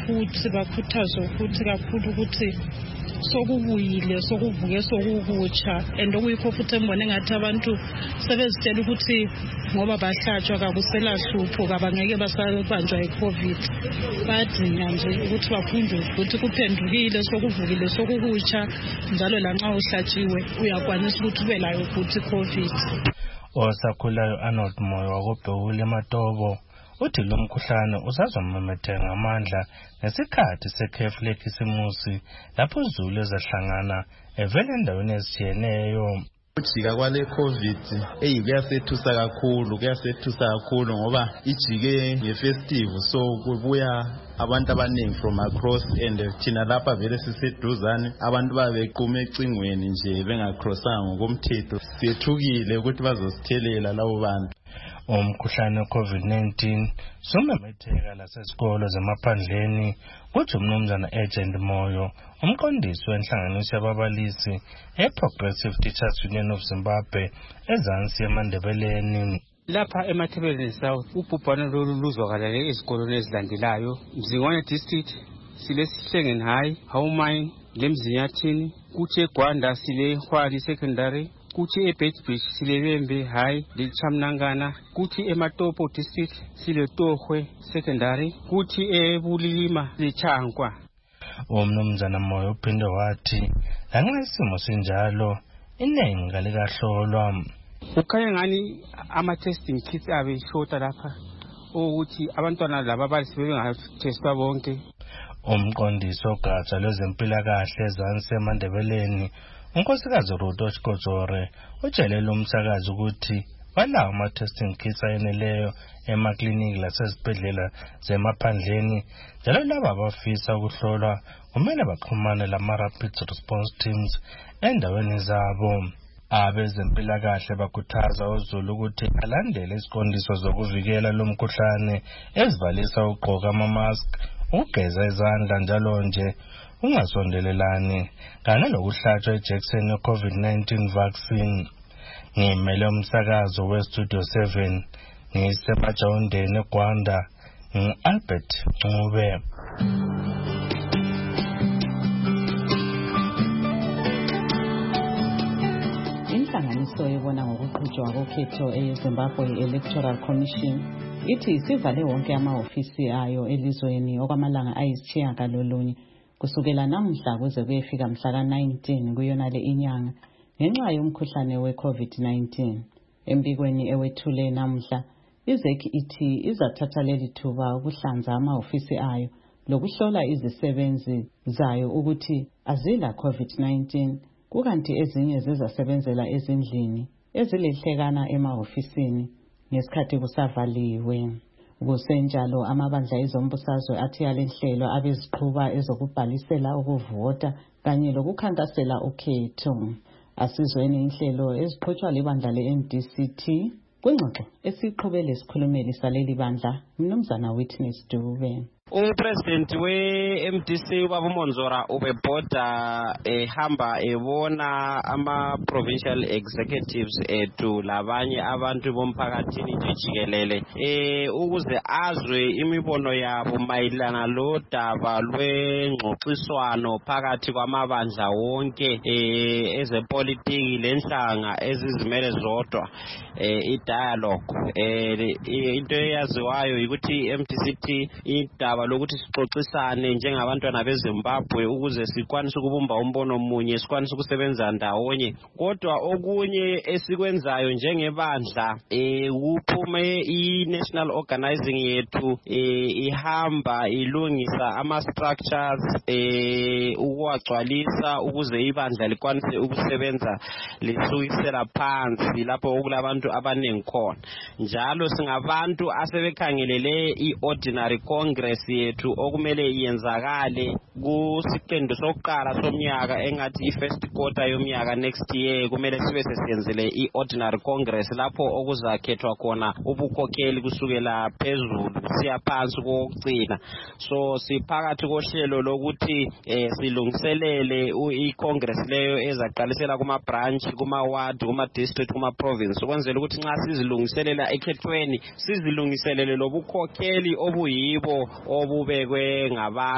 futhi kakhulu ukuthi sokubuyile sokuvuke sokukutsha and okuyikho futhi embone ngathi abantu sebezitshela ukuthi ngoba bahlatshwa kakusela hlupho kabangeke basabanjwa i-COVID. Badinga nje ukuthi bakhunjwe ukuthi kuphendukile sokuvukile sokukutsha njalo lanxa uhlatshiwe uyakwanisa ukuthi ube layo futhi i-COVID. Osakhulayo Arnold Moyo wakobhewule eMatobo uthi lo mkhuhlane usazomemetheka ngamandla ngesikhathi sekhefu lekhisimusi lapho uzulu ezahlangana evela endaweni ezitshiyeneyo. Ukujika kwale COVID kuyasethusa kakhulu ngoba ijike ngefestive, so kubuya abantu abaningi from across, and thina lapha vele siseduzane abantu babequme ecingweni nje bengacrossanga ngokomthetho. Siyethukile ukuthi bazosithelela labo bantu. Umkhuhlane we-COVID-19 sumemetheka lasesikolo zemaphandleni, kuthi umnumzana Agent Moyo, umqondisi wenhlanganiso yababalisi eProgressive Teachers Union of Zimbabwe ezansi eMandebeleni. Lapha eMathebeleni South ubhubhane lolu luzwakalele ezikolweni ezilandelayo: Mzingwane District sile Sihlengeni High, Hawumine, leMzinyathini, kuthi eGwanda sile Hwali Secondary, kuthi eBedbridge sile Bembe High leChamnangana, kuthi eMatopo District sile Tohwe Secondary, kuthi eBulilima leChankwa. Umnumzana Moyo uphinde wathi lanxa isimo sinjalo iningi kalikahlolwa. Ukhanya ngani ama-testing kits abe shota lapha ukuthi abantwana laba abalisi bengatestwa bonke. Umqondisi ogatsha lwezempilakahle ezansi eMandebeleni unkosikazi Ruto Chikojore utshelele umsakazi ukuthi balawo ama-testing kits ayeneleyo emakliniki lasezibhedlela zemaphandleni, njalo laba abafisa ukuhlolwa kumele baxhumane lama-rapid response teams endaweni zabo. Abezempilakahle bakhuthaza uzulu ukuthi alandele iziqondiso zokuvikela lo mkhuhlane ezivalisa ukugqoka ama-mask, ukugeza izandla njalo nje, ungasondelelani kanye lokuhlatshwa ijekiseni ye-COVID-19 vaccine. Ngimele umsakazo weStudio 7 ngisemajawundeni eGwanda, ngi-Albert Ncube. Inhlanganiso ebona ngokuqhutshwa kokhetho eZimbabwe Electoral Commission ithi isivale wonke amahofisi ayo elizweni okwamalanga ayisitshiyagalolunye kusukela namhla kuze kuyefika mhla ka-19 kuyonale inyanga ngenxa yomkhuhlane we-COVID-19. Embikweni ewethule namhla, iZEC ithi izathatha leli thuba ukuhlanza amahofisi ayo lokuhlola izisebenzi zayo ukuthi azila COVID-19, kukanti ezinye zizasebenzela ezindlini ezilehlekana emahofisini ngesikhathi kusavaliwe. Kusenjalo amabandla ezombusazwe athi alenhlelo abeziqhuba ezokubhalisela ukuvota kanye lokukhankasela ukhetho. Asizweni inhlelo eziqhutshwa libandla le-MDCT kwingxoxo esiqhubele isikhulumeli saleli bandla umnumzana Witness Dube. Umpresident we-MDC ubaba Monzora ubebhoda ehamba ebona ama-provincial executives ethu labanye abantu bomphakathini nje jikelele ukuze azwe imibono yabo mayelana lodaba lwengxoxiswano phakathi kwamabandla wonke ezepolitiki lenhlanga ezizimele zodwa, i-dialogue. Into eyaziwayo ukuthi MDCT idaba lokuthi sixoxisane njengabantwana beZimbabwe ukuze sikwanise ukubumba umbono munye, sikwanise ukusebenza ndawonye. Kodwa okunye esikwenzayo njengebandla kuphume i-national organizing yethu ihamba ilungisa ama-structures ukuwagcwalisa ukuze ibandla likwanise ukusebenza lisukisela phansi lapho okulabantu abaningi khona. Njalo singabantu asebekhangelele i-ordinary congress yethu okumele iyenzakale kusiqendu sokuqala somnyaka engathi i-first quarter yomnyaka next year kumele sibe sesiyenzele i-ordinary congress lapho okuzakhethwa khona ubukhokheli kusukela phezulu siya phansi kokugcina. So siphakathi kohlelo lokuthi silungiselele i-congress leyo ezaqalisela kuma-branch, kuma-ward, kuma-district, kuma-province ukwenzela ukuthi nxa sizilungiselela ekhethweni sizilungiselele lobukhokheli obuyibo obubekwe ngabantu.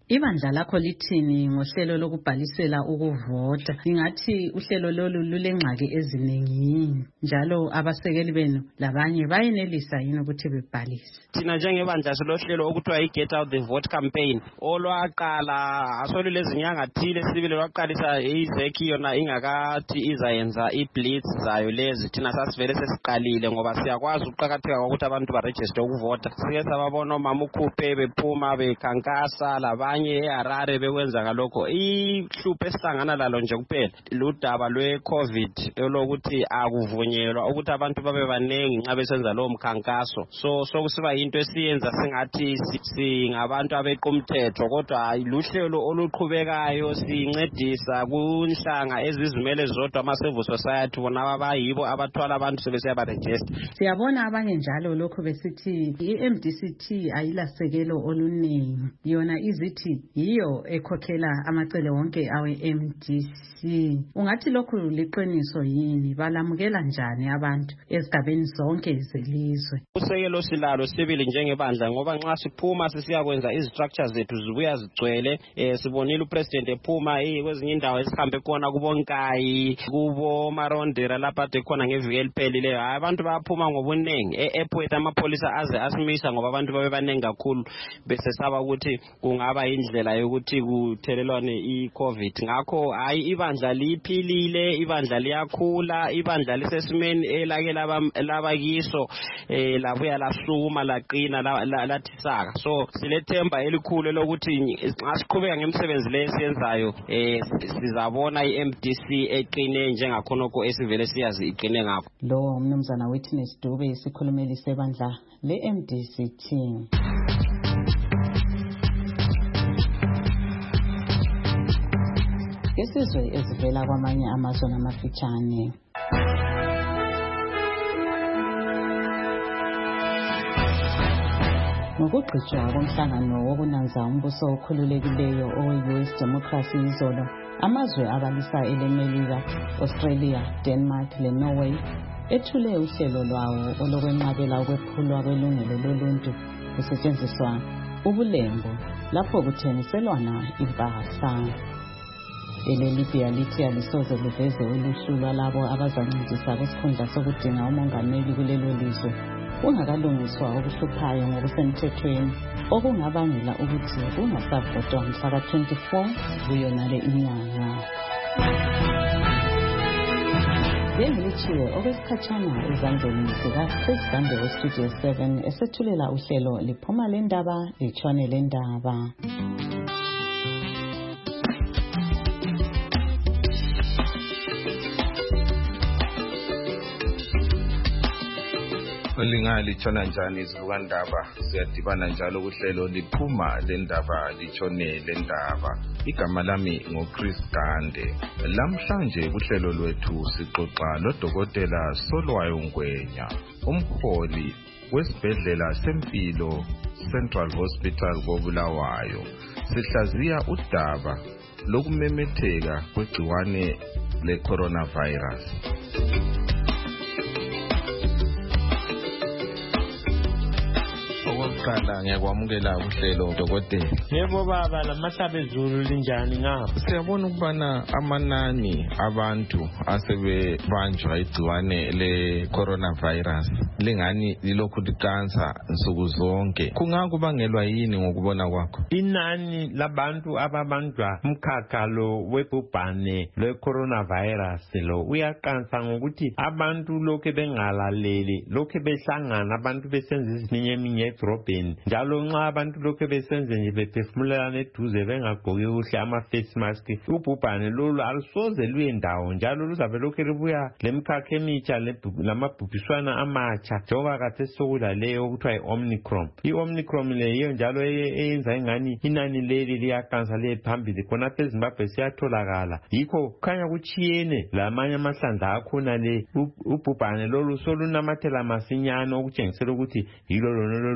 Ibandla lakho lithini ngohlelo lokubhalisela ukuvota? Ingathi uhlelo lolu lulengxaki eziningi njalo abasekeli benu labanye bayenelisa yini ukuthi bebhalise? Thina njengebandla silohlelo okuthiwa i-Get Out the Vote campaign olwaqala asolulezinyanga thile sibile lwaqalisa izeki yona ingakathi izayenza i-blitz zayo lezi. Thina sasivele sesiqalile ngoba siyakwazi ukuqakatheka kokuthi abantu baregister ukuvota. Sike sababona omama ukhuphe bephuma bekhankasa labanye eHarare bekwenza ngalokho. Ihlupho esihlangana lalo nje kuphela ludaba lwe-COVID elokuthi akuvunyelwa ukuthi abantu babe baningi nxa besenza lowo mkhankaso. Sokusiba into esiyenza singathi singabantu abeqa umthetho, kodwa luhlelo oluqhubekayo sincedisa kunhlanga ezizimele zodwa ama-civil society bona abayibo abathwala abantu sebesiyabaregister. Siyabona abanye njalo lokho besithi i-MDCT ayilasekelo oluningi, yona izithi yiyo ekhokhela amacele wonke awe-MDC. Ungathi lokhu liqiniso yini? Balamukela njani abantu ezigabeni zonke zelizwe? Usekelo silalo sibili njengebandla ngoba nxa siphuma sisiyakwenza izistructures zethu zibuya zigcwele. Sibonile upresident ephuma kwezinye indawo esihambe khona kubonkayi kubo Marondera lapha khona ngeviki eliphelileyo. Abantu bayaphuma ngobuningi e-airport amapolisa aze asimisa ngoba abantu babe baningi kakhulu besesaba ukuthi kungaba indlela yokuthi kuthelelwane i-COVID. Ngakho hayi ibandla liphilile, ibandla liyakhula, ibandla lisesimeni elake labakiso labuya lasukuma laqina lathisaka. So silethemba elikhulu lokuthi nxa siqhubeka ngemisebenzi le esiyenzayo sizabona i-MDC eqine njengakhonokho esivele siyazi iqine ngakho. Lo umnumzana Witness Dube isikhulumeli sebandla le-MDCT. Isizwe ezivela kwamanye amazwe namafitshane. Ngokugqitshwa komhlangano wokunanza umbuso okhululekileyo owe-US Democracy izolo, amazwe abalisa eleMelika, Australia, Denmark leNorway ethule uhlelo lwawo olokwenqabela ukwephulwa kwelungelo loluntu kusetshenziswa ubulembu lapho kuthengiselwana impahla. EleLibya lithi alisoze liveze uluhlu lwalabo abazancedisa kwisikhundla sokudinga umongameli kulelo lizwe kungakalungiswa okuhluphayo ngokusemthethweni okungabangela ukuthi kungasavotwa mhlaka 24 kuyonale inyanga. Njengelichiwe okwesikhatshana ezandleni zika-Chris Gande weStudio 7 esethulela uhlelo liphuma lendaba litshwane lendaba. Lingalitshona njani izilukandaba siyadibana njalo kuhlelo liphuma lendaba litshone lendaba. Igama lami ngoChris Gande. Lamhlanje kuhlelo lwethu sixoxa loDokotela Solwayo Ngwenya, umholi wesibhedlela sempilo Central Hospital koBulawayo. Sihlaziya udaba lokumemetheka kwegciwane le-coronavirus. Okokuqala ngiyakwamukela uhlelo Dokotela. Yebo baba, lamahlaba ezulu linjani ngapha? Siyabona ukubana amanani abantu asebebanjwa igciwane le-coronavirus lingani lilokhu liqansa nsuku zonke. Kungakubangelwa yini ngokubona kwakho? Inani labantu ababanjwa umkhakha lo webhubhane lwe-coronavirus lo uyaqansa ngokuthi abantu lokhe bengalaleli, lokhe behlangana abantu besenza eminye edrobheni, njalo nxa abantu lokhe besenze nje bephefumulelana eduze bengagqoki kuhle ama-face mask, ubhubhane lolu alusoze luyendawo njalo luzabe lokhe libuya lemkhakha emitsha lamabhubhiswana amatsha njengoba khathesi sokulaleyo okuthiwa i-Omicron. I-Omicron leyo njalo eyenza ingani inani leli liyaqansa liye phambili khonapha eZimbabwe siyatholakala. Yikho kukhanya kutshiyene lamanye amahlandla akhona le ubhubhane lolu solunamathela masinyane okutshengisela ukuthi yilo lona lolutsha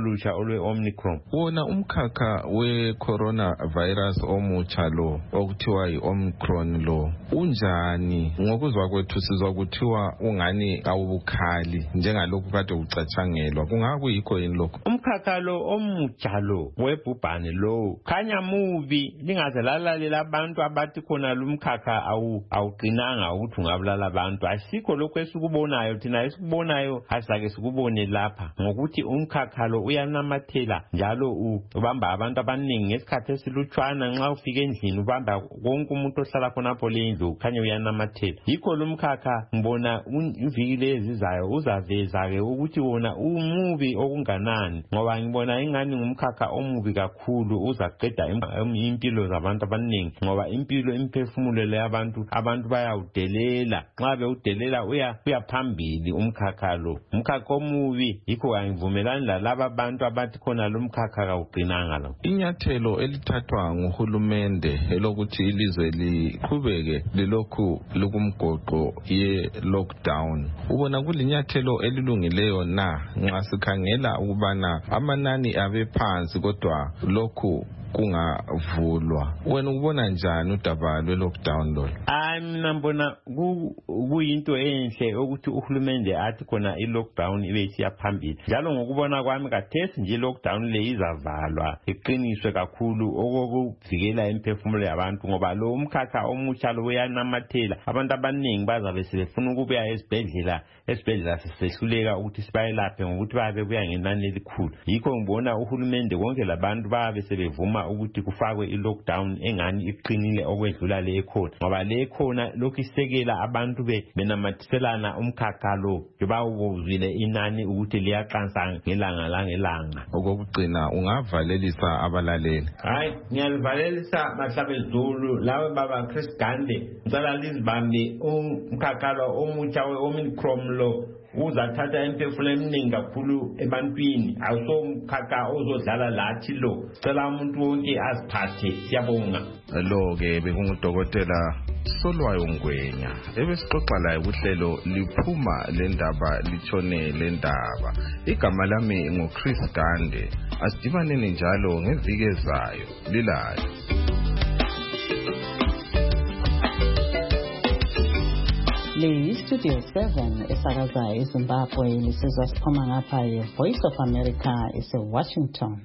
lwe-Omicron. Wona umkhakha we-coronavirus omutsha lo okuthiwa yi-Omicron lo unjani? Ngokuzwa kwethu sizwa kuthiwa ungani awubukhali njengalokhu kade ucatshangelwa. Kungakuyikho yini lokho? Umkhakha lo omutsha lo webhubhane lo khanya mubi, lingaze lalalela abantu abathi khona lumkhakha awuqinanga ukuthi ungabulala abantu. Asikho lokho esikubonayo, thina esikubonayo asake sikubone lapha ngokuthi umkhakha lo uyanamathela njalo ubamba abantu abaningi ngesikhathi esilutshwana. Nxa ufika endlini ubamba wonke umuntu ohlala khonapho lendlu khanya uyanamathela. Yikho lumkhakha ngibona iviki lezizayo uzaveza-ke ukuthi wona umubi okunganani, ngoba ngibona ingani ngumkhakha omubi kakhulu, uzaqeda impilo zabantu abaningi, ngoba imphefumulo leyabantu bayawudelela. Nxa bewudelela uya phambili umkhakha lo. Umkhakha omubi, yikho angivumelani lalaba abantu abathi khona lo mkhakha kawuqinanga lo. Inyathelo elithathwa nguhulumende elokuthi ilizwe liqhubeke lilokhu lukumgoqo ye-lockdown, ubona kulinyathelo elilungileyo na nxa sikhangela ukubana amanani abe phansi kodwa lokhu kungavulwa? Wena ubona njani udaba lwe-lockdown lo? Mina mbona kuyinto enhle ukuthi uhulumende athi khona i-lockdown ibe isiya phambili. Njalo ngokubona kwami kathesi nje i-lockdown le izavalwa iqiniswe kakhulu okokuvikela imphefumulo yabantu, ngoba lo umkhakha omutsha lo uyanamathela. Abantu abaningi bazabe sebefuna ukubuya esibhedlela sisehluleka ukuthi sibayelaphe ngokuthi babe buya ngenani elikhulu. Yikho ngibona uhulumende konke labantu babe sebevuma ukuthi kufakwe i-lockdown engani iqinile okwedlula le ekhona, ngoba le ekhona lokhu isekela abantu benamathiselana umkhakha lo njengoba ubuzwile inani ukuthi liyaqansa ngelanga langelanga. Okokugcina ungavalelisa abalaleli? Hayi, ngiyalivalelisa Mahlabezulu lawe baba Chris Gande, ngicela lizibambe umkhakha lo omutsha we-Omicron lo uzathatha imphefumulo eminingi kakhulu ebantwini. Awusomkhakha ozodlala lathi lo. Cela umuntu wonke aziphathe. Siyabonga. Lo-ke bekungudokotela Solwayo Ngwenya ebesixoxa laye kuhlelo liphuma lendaba litshone lendaba. Igama lami ngoChris Gande. Asidibaneni njalo ngeviki ezayo. Lilayo. Le Studio 7 esakaza eZimbabwe lisizwa siphuma ngapha Voice of America ese-Washington.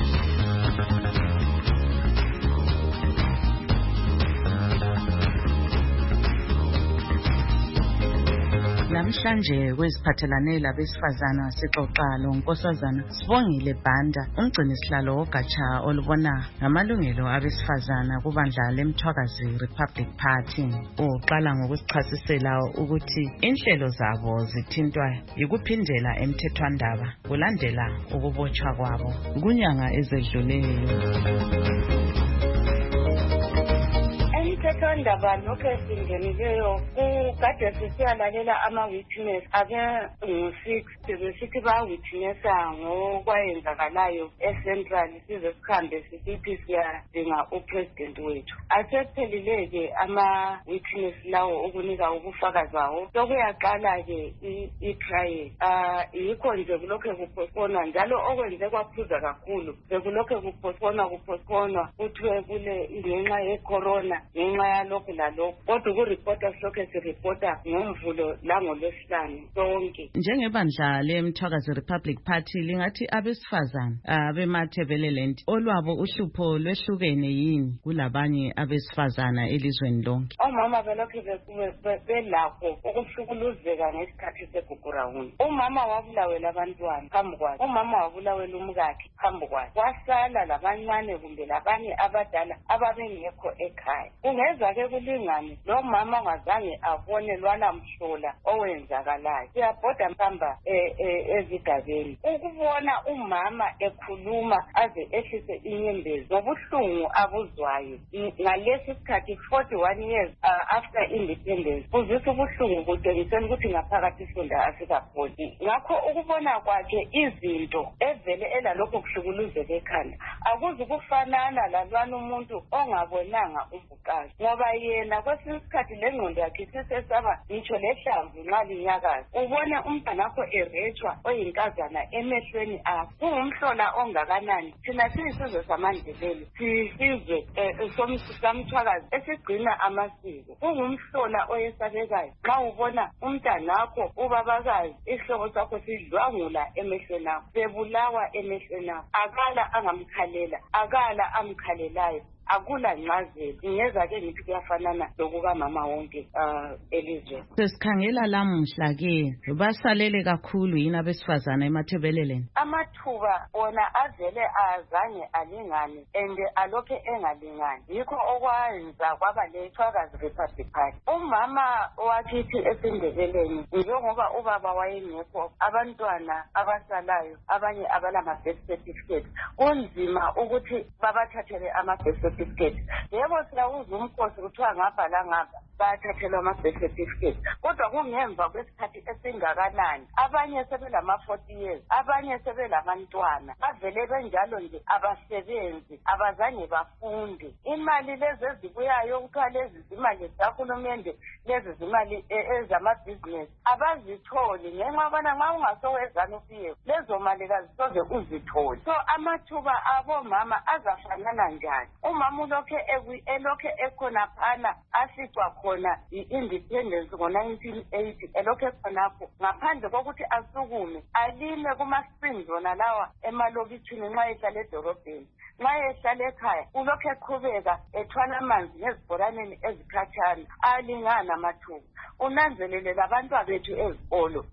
Namhlanje kweziphathelane labesifazana sixoxa loNkosazana Sibongile Banda, umgcinisihlalo wogatsha olubona ngamalungelo abesifazana kubandla leMthwakazi Republic Party. Uqala ngokusichasisela ukuthi inhlelo zabo zithintwa yikuphindela emthethwandaba kulandela ukubotshwa kwabo kunyanga ezedluleyo. Ndaba lokho esingenileyo kukade sisiyalalela ama-witness ake ngu-6 besithi ba-witnessa ngokwayenzakalayo eCentral size sikhambe sisithi siyadinga upresident wethu. Asephelile-ke ama-witness lawo ukunika ubufakazi bawo sokuyaqala-ke i-trial. Yikho nje kulokhe kupostponwa njalo okwenze kwaphuza kakhulu bekulokhe kupostponwa kuthiwe kule ngenxa ye-corona ngenxa yalokhu lalokhu, kodwa kuripota silokhe siripota ngoMvulo langolwesihlanu sonke. Njengebandla leMthwakazi Republic Party lingathi abesifazana bemathebeleland olwabo uhlupho lwehlukene yini kulabanye abesifazana elizweni lonke? Omama belokhe belakho ukuhlukuluzeka ngesikhathi segugurahuni. Umama wabulawela abantwana phambi kwakhe, umama wabulawela umkakhe phambi kwakhe, wasala labancane kumbe labanye abadala ababengekho ekhaya. Kungeza-ke kulingane lo mama ngazange abone lwalamhlola owenzakalayo. Siyabhoda mhamba ezigabeni ukubona umama ekhuluma aze ehlise inyembezi ngobuhlungu abuzwayo ngalesi sikhathi 41 years after independence. Kuzisa ubuhlungu kutshengisela ukuthi ngaphakathi isifunda asikapholi. Ngakho ukubona kwakhe izinto evele elalokho kuhlukuluzeka ekhanda akuzi kufanana lalwana umuntu ongabonanga umbukazi, ngoba ngoba yena kwesinye isikhathi le ngqondo yakhe isesesaba ngitsho lehlamvu nxa linyakaza ubone umntanakho erejwa oyinkazana emehlweni akho kungumhlola ongakanani thina siyisizwe samaNdebele sisizwe samthwakazi esigcina amasiko kungumhlola oyesabekayo nxa ubona umntanakho ubabakazi isihloko sakho sidlwangula emehlweni akho bebulawa emehlweni akho akala angamkhalela akala amkhalelayo akula ncazelo ngiyeza-ke ngithi kuyafanana lokukamama wonke elizweni. Sesikhangela lamuhla-ke basalele kakhulu yini abesifazana emathebeleleni? Amathuba wona avele azange alingane and alokhe engalingani yikho okwenza kwaba lethwakazi Republic Party. Umama wakithi esindebeleni njengoba ubaba wayengekho abantwana abasalayo abanye abalama-birth certificate kunzima ukuthi babathathele ama-birth certificate. Yebo silawuza umkhosi kuthiwa ngabhala ngapha bayathathelwa ama-birth certificate kodwa kungemva kwesikhathi esingakanani abanye sebelama-40 years abanye sebelabantwana bavele benjalo nje abasebenzi abazange bafunde imali lezi ezibuyayo kuthiwa lezi zimali zikahulumende lezi zimali ezamabhizinesi abazitholi ngenxa yobana nxa ungasowezana ufiye lezo mali kazisoze uzitholi so amathuba abomama azafanana njani umama elokhe ekhona phana aficwa khona i-independence ngo-1980 elokhe khonapho ngaphandle kokuthi asukume alime kuma-springs wona lawa emalokitshini nxa ehlala edorobheni nxa ehlala ekhaya ulokhu eqhubeka ethwala amanzi ngezibhoraneni ezikhatshana alingana amathuba unanzelele labantwana bethu ezikolo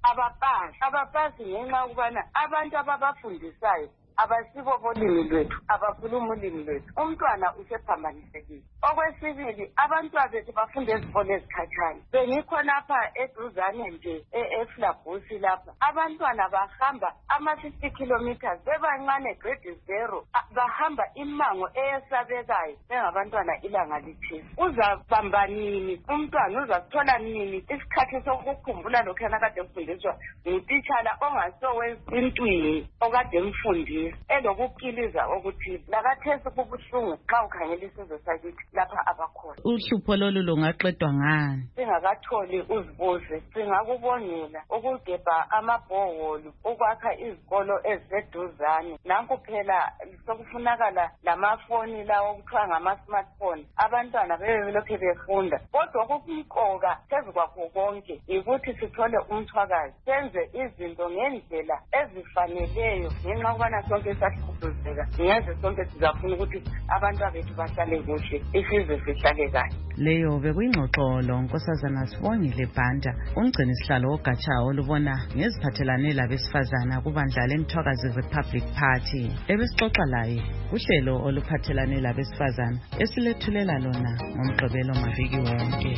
abapasi ngenxa yokubana abantu ababafundisayo abasibo bolimi lwethu abakhuluma ulimi lwethu umntwana usephambanisekile. Okwesibili abantwana bethu bafunda ezikolo ezikhatshana bengikhonapha eduzane nje eFlabusi lapha abantwana bahamba ama-50 kilometers bebancane grade 0 bahamba imango eyesabekayo bengabantwana ilanga lithile uzabamba nini umntwana uzathola nini isikhathi sokukhumbula lokhu yena kade mfundiswa ngutitshala ongasowenza intwini okade emfundisa elokukiliza okuthile lakathesi kubuhlungu xa ukhangela isizwe sakithi lapha abakhona. Uhlupho lolu lungaqedwa ngani? Singakatholi uzibuze singakubongela ukugebha amabhoholo ukwakha izikolo eziseduzane nanku phela sokufunakala lamafoni lawo okuthiwa ngama-smartphone abantwana bebelokhe befunda kodwa okumqoka phezu kwakho konke yikuthi sithole umthwakazi senze izinto ngendlela ezifaneleyo ngenxa yokubana sonke sasikhuduzeka ngiyazi sonke sizafuna ukuthi abantwana bethu bahlale kuhle isizwe sihlale kahle. Leyo bekuyingxoxolo Nkosazana Sibongile Bhanda umgcini sihlalo wogatsha olubona ngeziphathelane labesifazana kubandla leMthwakazi Republic Party ebesixoxa laye uhlelo oluphathelane labesifazana esilethulela lona ngomgqibelo maviki wonke.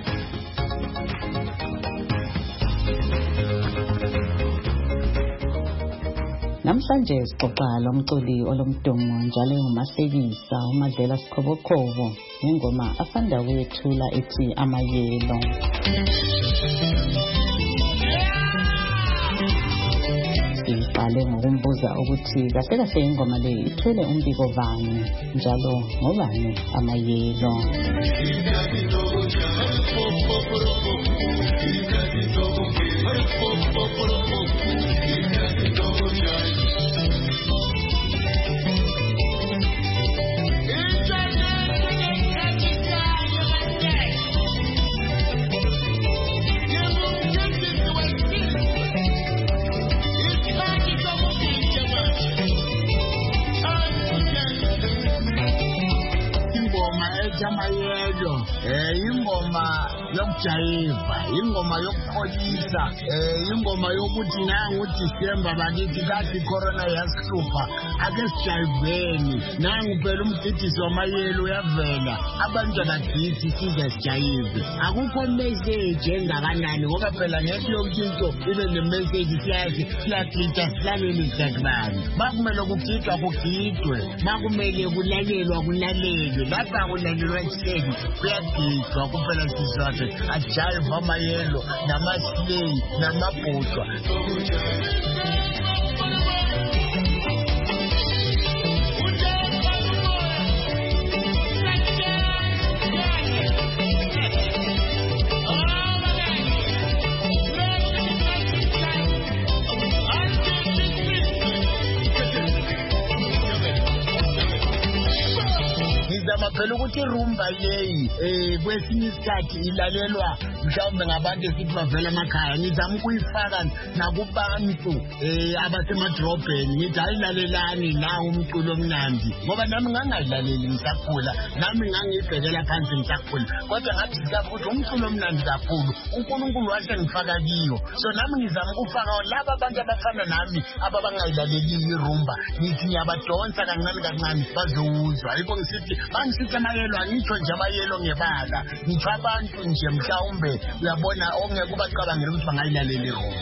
Namhlanje sixoxa lomculi olomdumo njalo engumahlekisa uMadlela Sikhobokhobo ngengoma asanda kuyethula ethi Amayelo. Siqale ngokumbuza ukuthi kahle kahle ingoma le ithwele umbiko bani njalo ngobani amayelo. Amayelo ingoma yokujayiva ingoma yokupholisa ingoma yokuthi nangu December bakithi kathi corona yasihlupha ake sijayiveni nangu phela umgidisi wamayelo uyavela abantwana bakithi size sijayive akukho message engakanani ngoba phela ngeke yonke into ibe ne-message siyagida silalele isikhathi bakumele kugidwa kugidwe bakumele kulalelwa kulalelwe lapha kulalelwa ekuseni kuyagidwa kuphela sizathu ajayiva amayelo namasileyi namabhutshwa. phela ukuthi irumba leyi kwesinye isikhathi ilalelwa mhlawumbe ngabantu esithi bavela emakhaya. Ngizama ukuyifaka nakubantu abasemadrobheni ngithi ayilalelani nawo umculo omnandi ngoba nami ngangayilaleli ngisakhula, nami ngangiyibhekela phansi ngisakhula, kodwa ngathi ukuthi umculo omnandi kakhulu uNkulunkulu wahle ngifaka kiyo. So nami ngizama ukufaka laba abantu abafana nami ababangayilaleli irumba, ngithi ngiyabadonsa kancane kancane bazowuzwa. Yikho ngisithi bangisithi amayelo, angitsho nje amayelo ngebala, ngitsho abantu nje mhlawumbe uyabona ongeke ubacabangele ukuthi bangayilaleli irumba.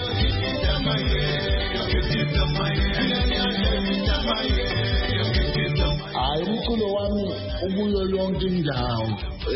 Hayi, umculo wami ukuyo yonke indawo,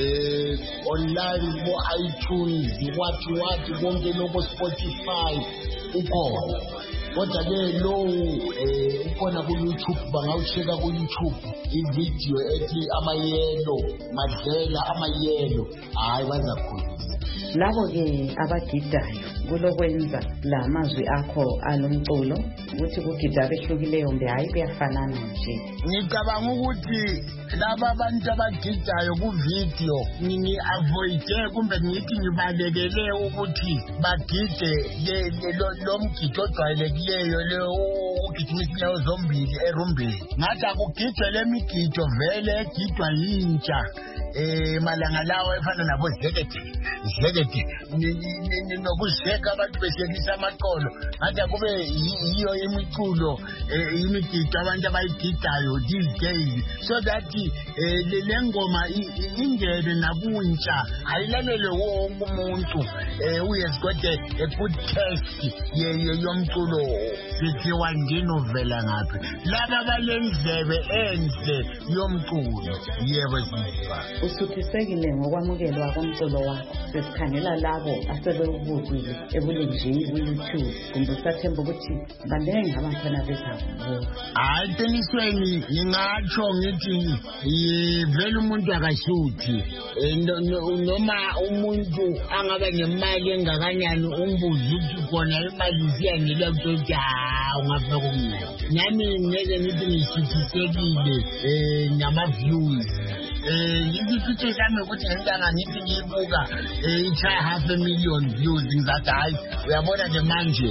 online iTunes, wathi konke lokho, Spotify ukhona. Kodwa-ke lowu ukhona ku-YouTube, bangawusheka ku-YouTube ividiyo ethi amayelo, Madlela amayelo, hayi bazakhulisa. Labo-ke abagidayo kulokwenza la mazwi akho alomculo ukuthi kugida behlukileyo mbe hayi kuyafanana nje. Ngicabanga ukuthi laba abantu abagidayo kuvidiyo ngi-avoide kumbe ngithi ngibalekele ukuthi bagide lo mgido ojwayelekileyo le ugidimisa inyawo zombili erumbeni. Ngathi akugidwe le migido vele egidwa yintsha malanga lawo efana nabo Zegede nokuzeka abantu behlekisa amaqolo. Ngathi kube yiyo imiculo imigido abantu abayigidayo these days, so that le ngoma ingene nakuntsha, ayilalele wonke umuntu uyezigode a good taste yomculo. Sithiwa ndinovela ngaphi laba balendlebe enhle yomculo. Yebo sifa usuthisekile ngokwamukelwa komculo wakho. Sesikhangela labo asebewubukile ebulenjini ku-YouTube, kumbe usathemba ukuthi banenge abantwana bezabo. Hayi, qinisweni ngingatsho ngithi vele umuntu akashuthi noma umuntu angabe nemali engakanyani umbuze ukuthi khona imali ziyanela ukuthi ungafika kumina. Nami ngeke ngithi ngishuthisekile nama-views. Isifitho sami ukuthi ngentanga ngithi ngiyibuka itshaya 500,000 views, ngizathi hayi uyabona nje manje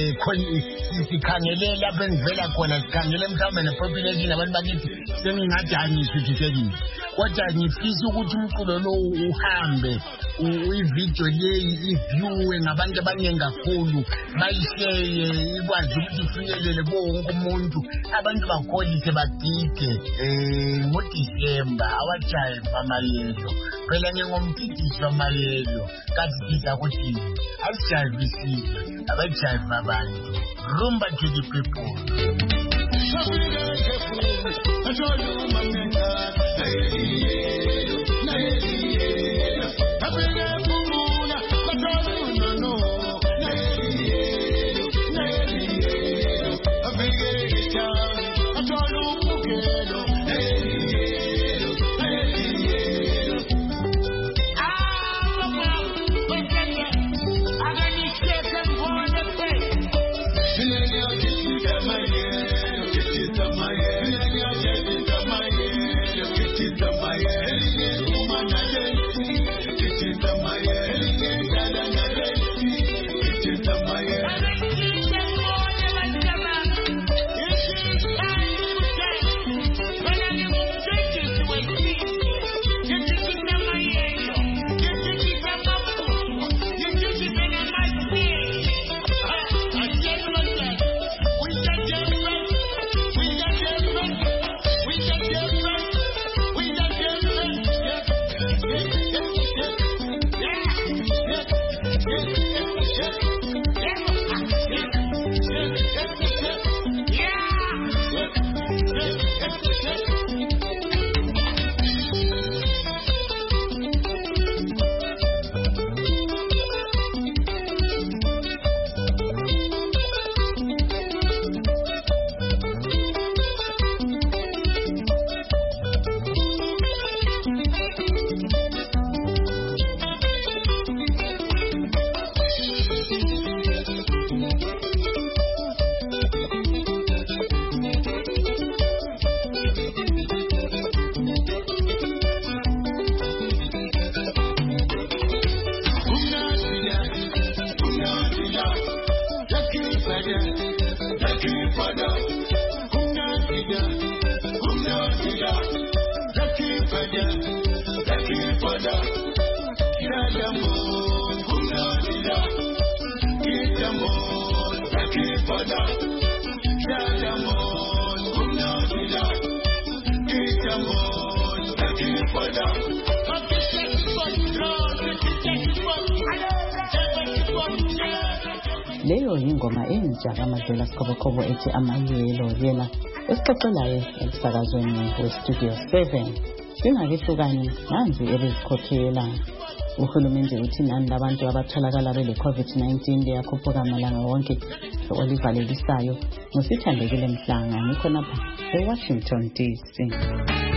sikhangele lapho engivela khona, sikhangele mhlawumbe ne-population abantu bakithi sengingathi hayi ngishuthisekile. Kodwa ngifisa ukuthi umculo lowu uhambe, ividiyo leyi iviewwe ngabantu abaningi kakhulu, bayisheye ikwazi ukuthi ifinyelele kuwo wonke umuntu, abantu bakholise bagide ngoDisemba awajayive amayelo. Phela ngingumtidisi wamayelo, kanti siza kuthi asijayive isizwe, abajayive abantu. Rumba to the people. Leyo yingoma entsha kaMadlela Sikhobokobo ethi Amayelo, yena esixoxelayo emsakazweni weStudio 7. Singakehlukani nanzi elizikhokhela. Uhulumende uthi nani labantu abatholakala bele COVID-19 liyakhuphuka malanga wonke. Olivalelisayo ngosithandekile Mhlanga, ngikho napha eWashington DC.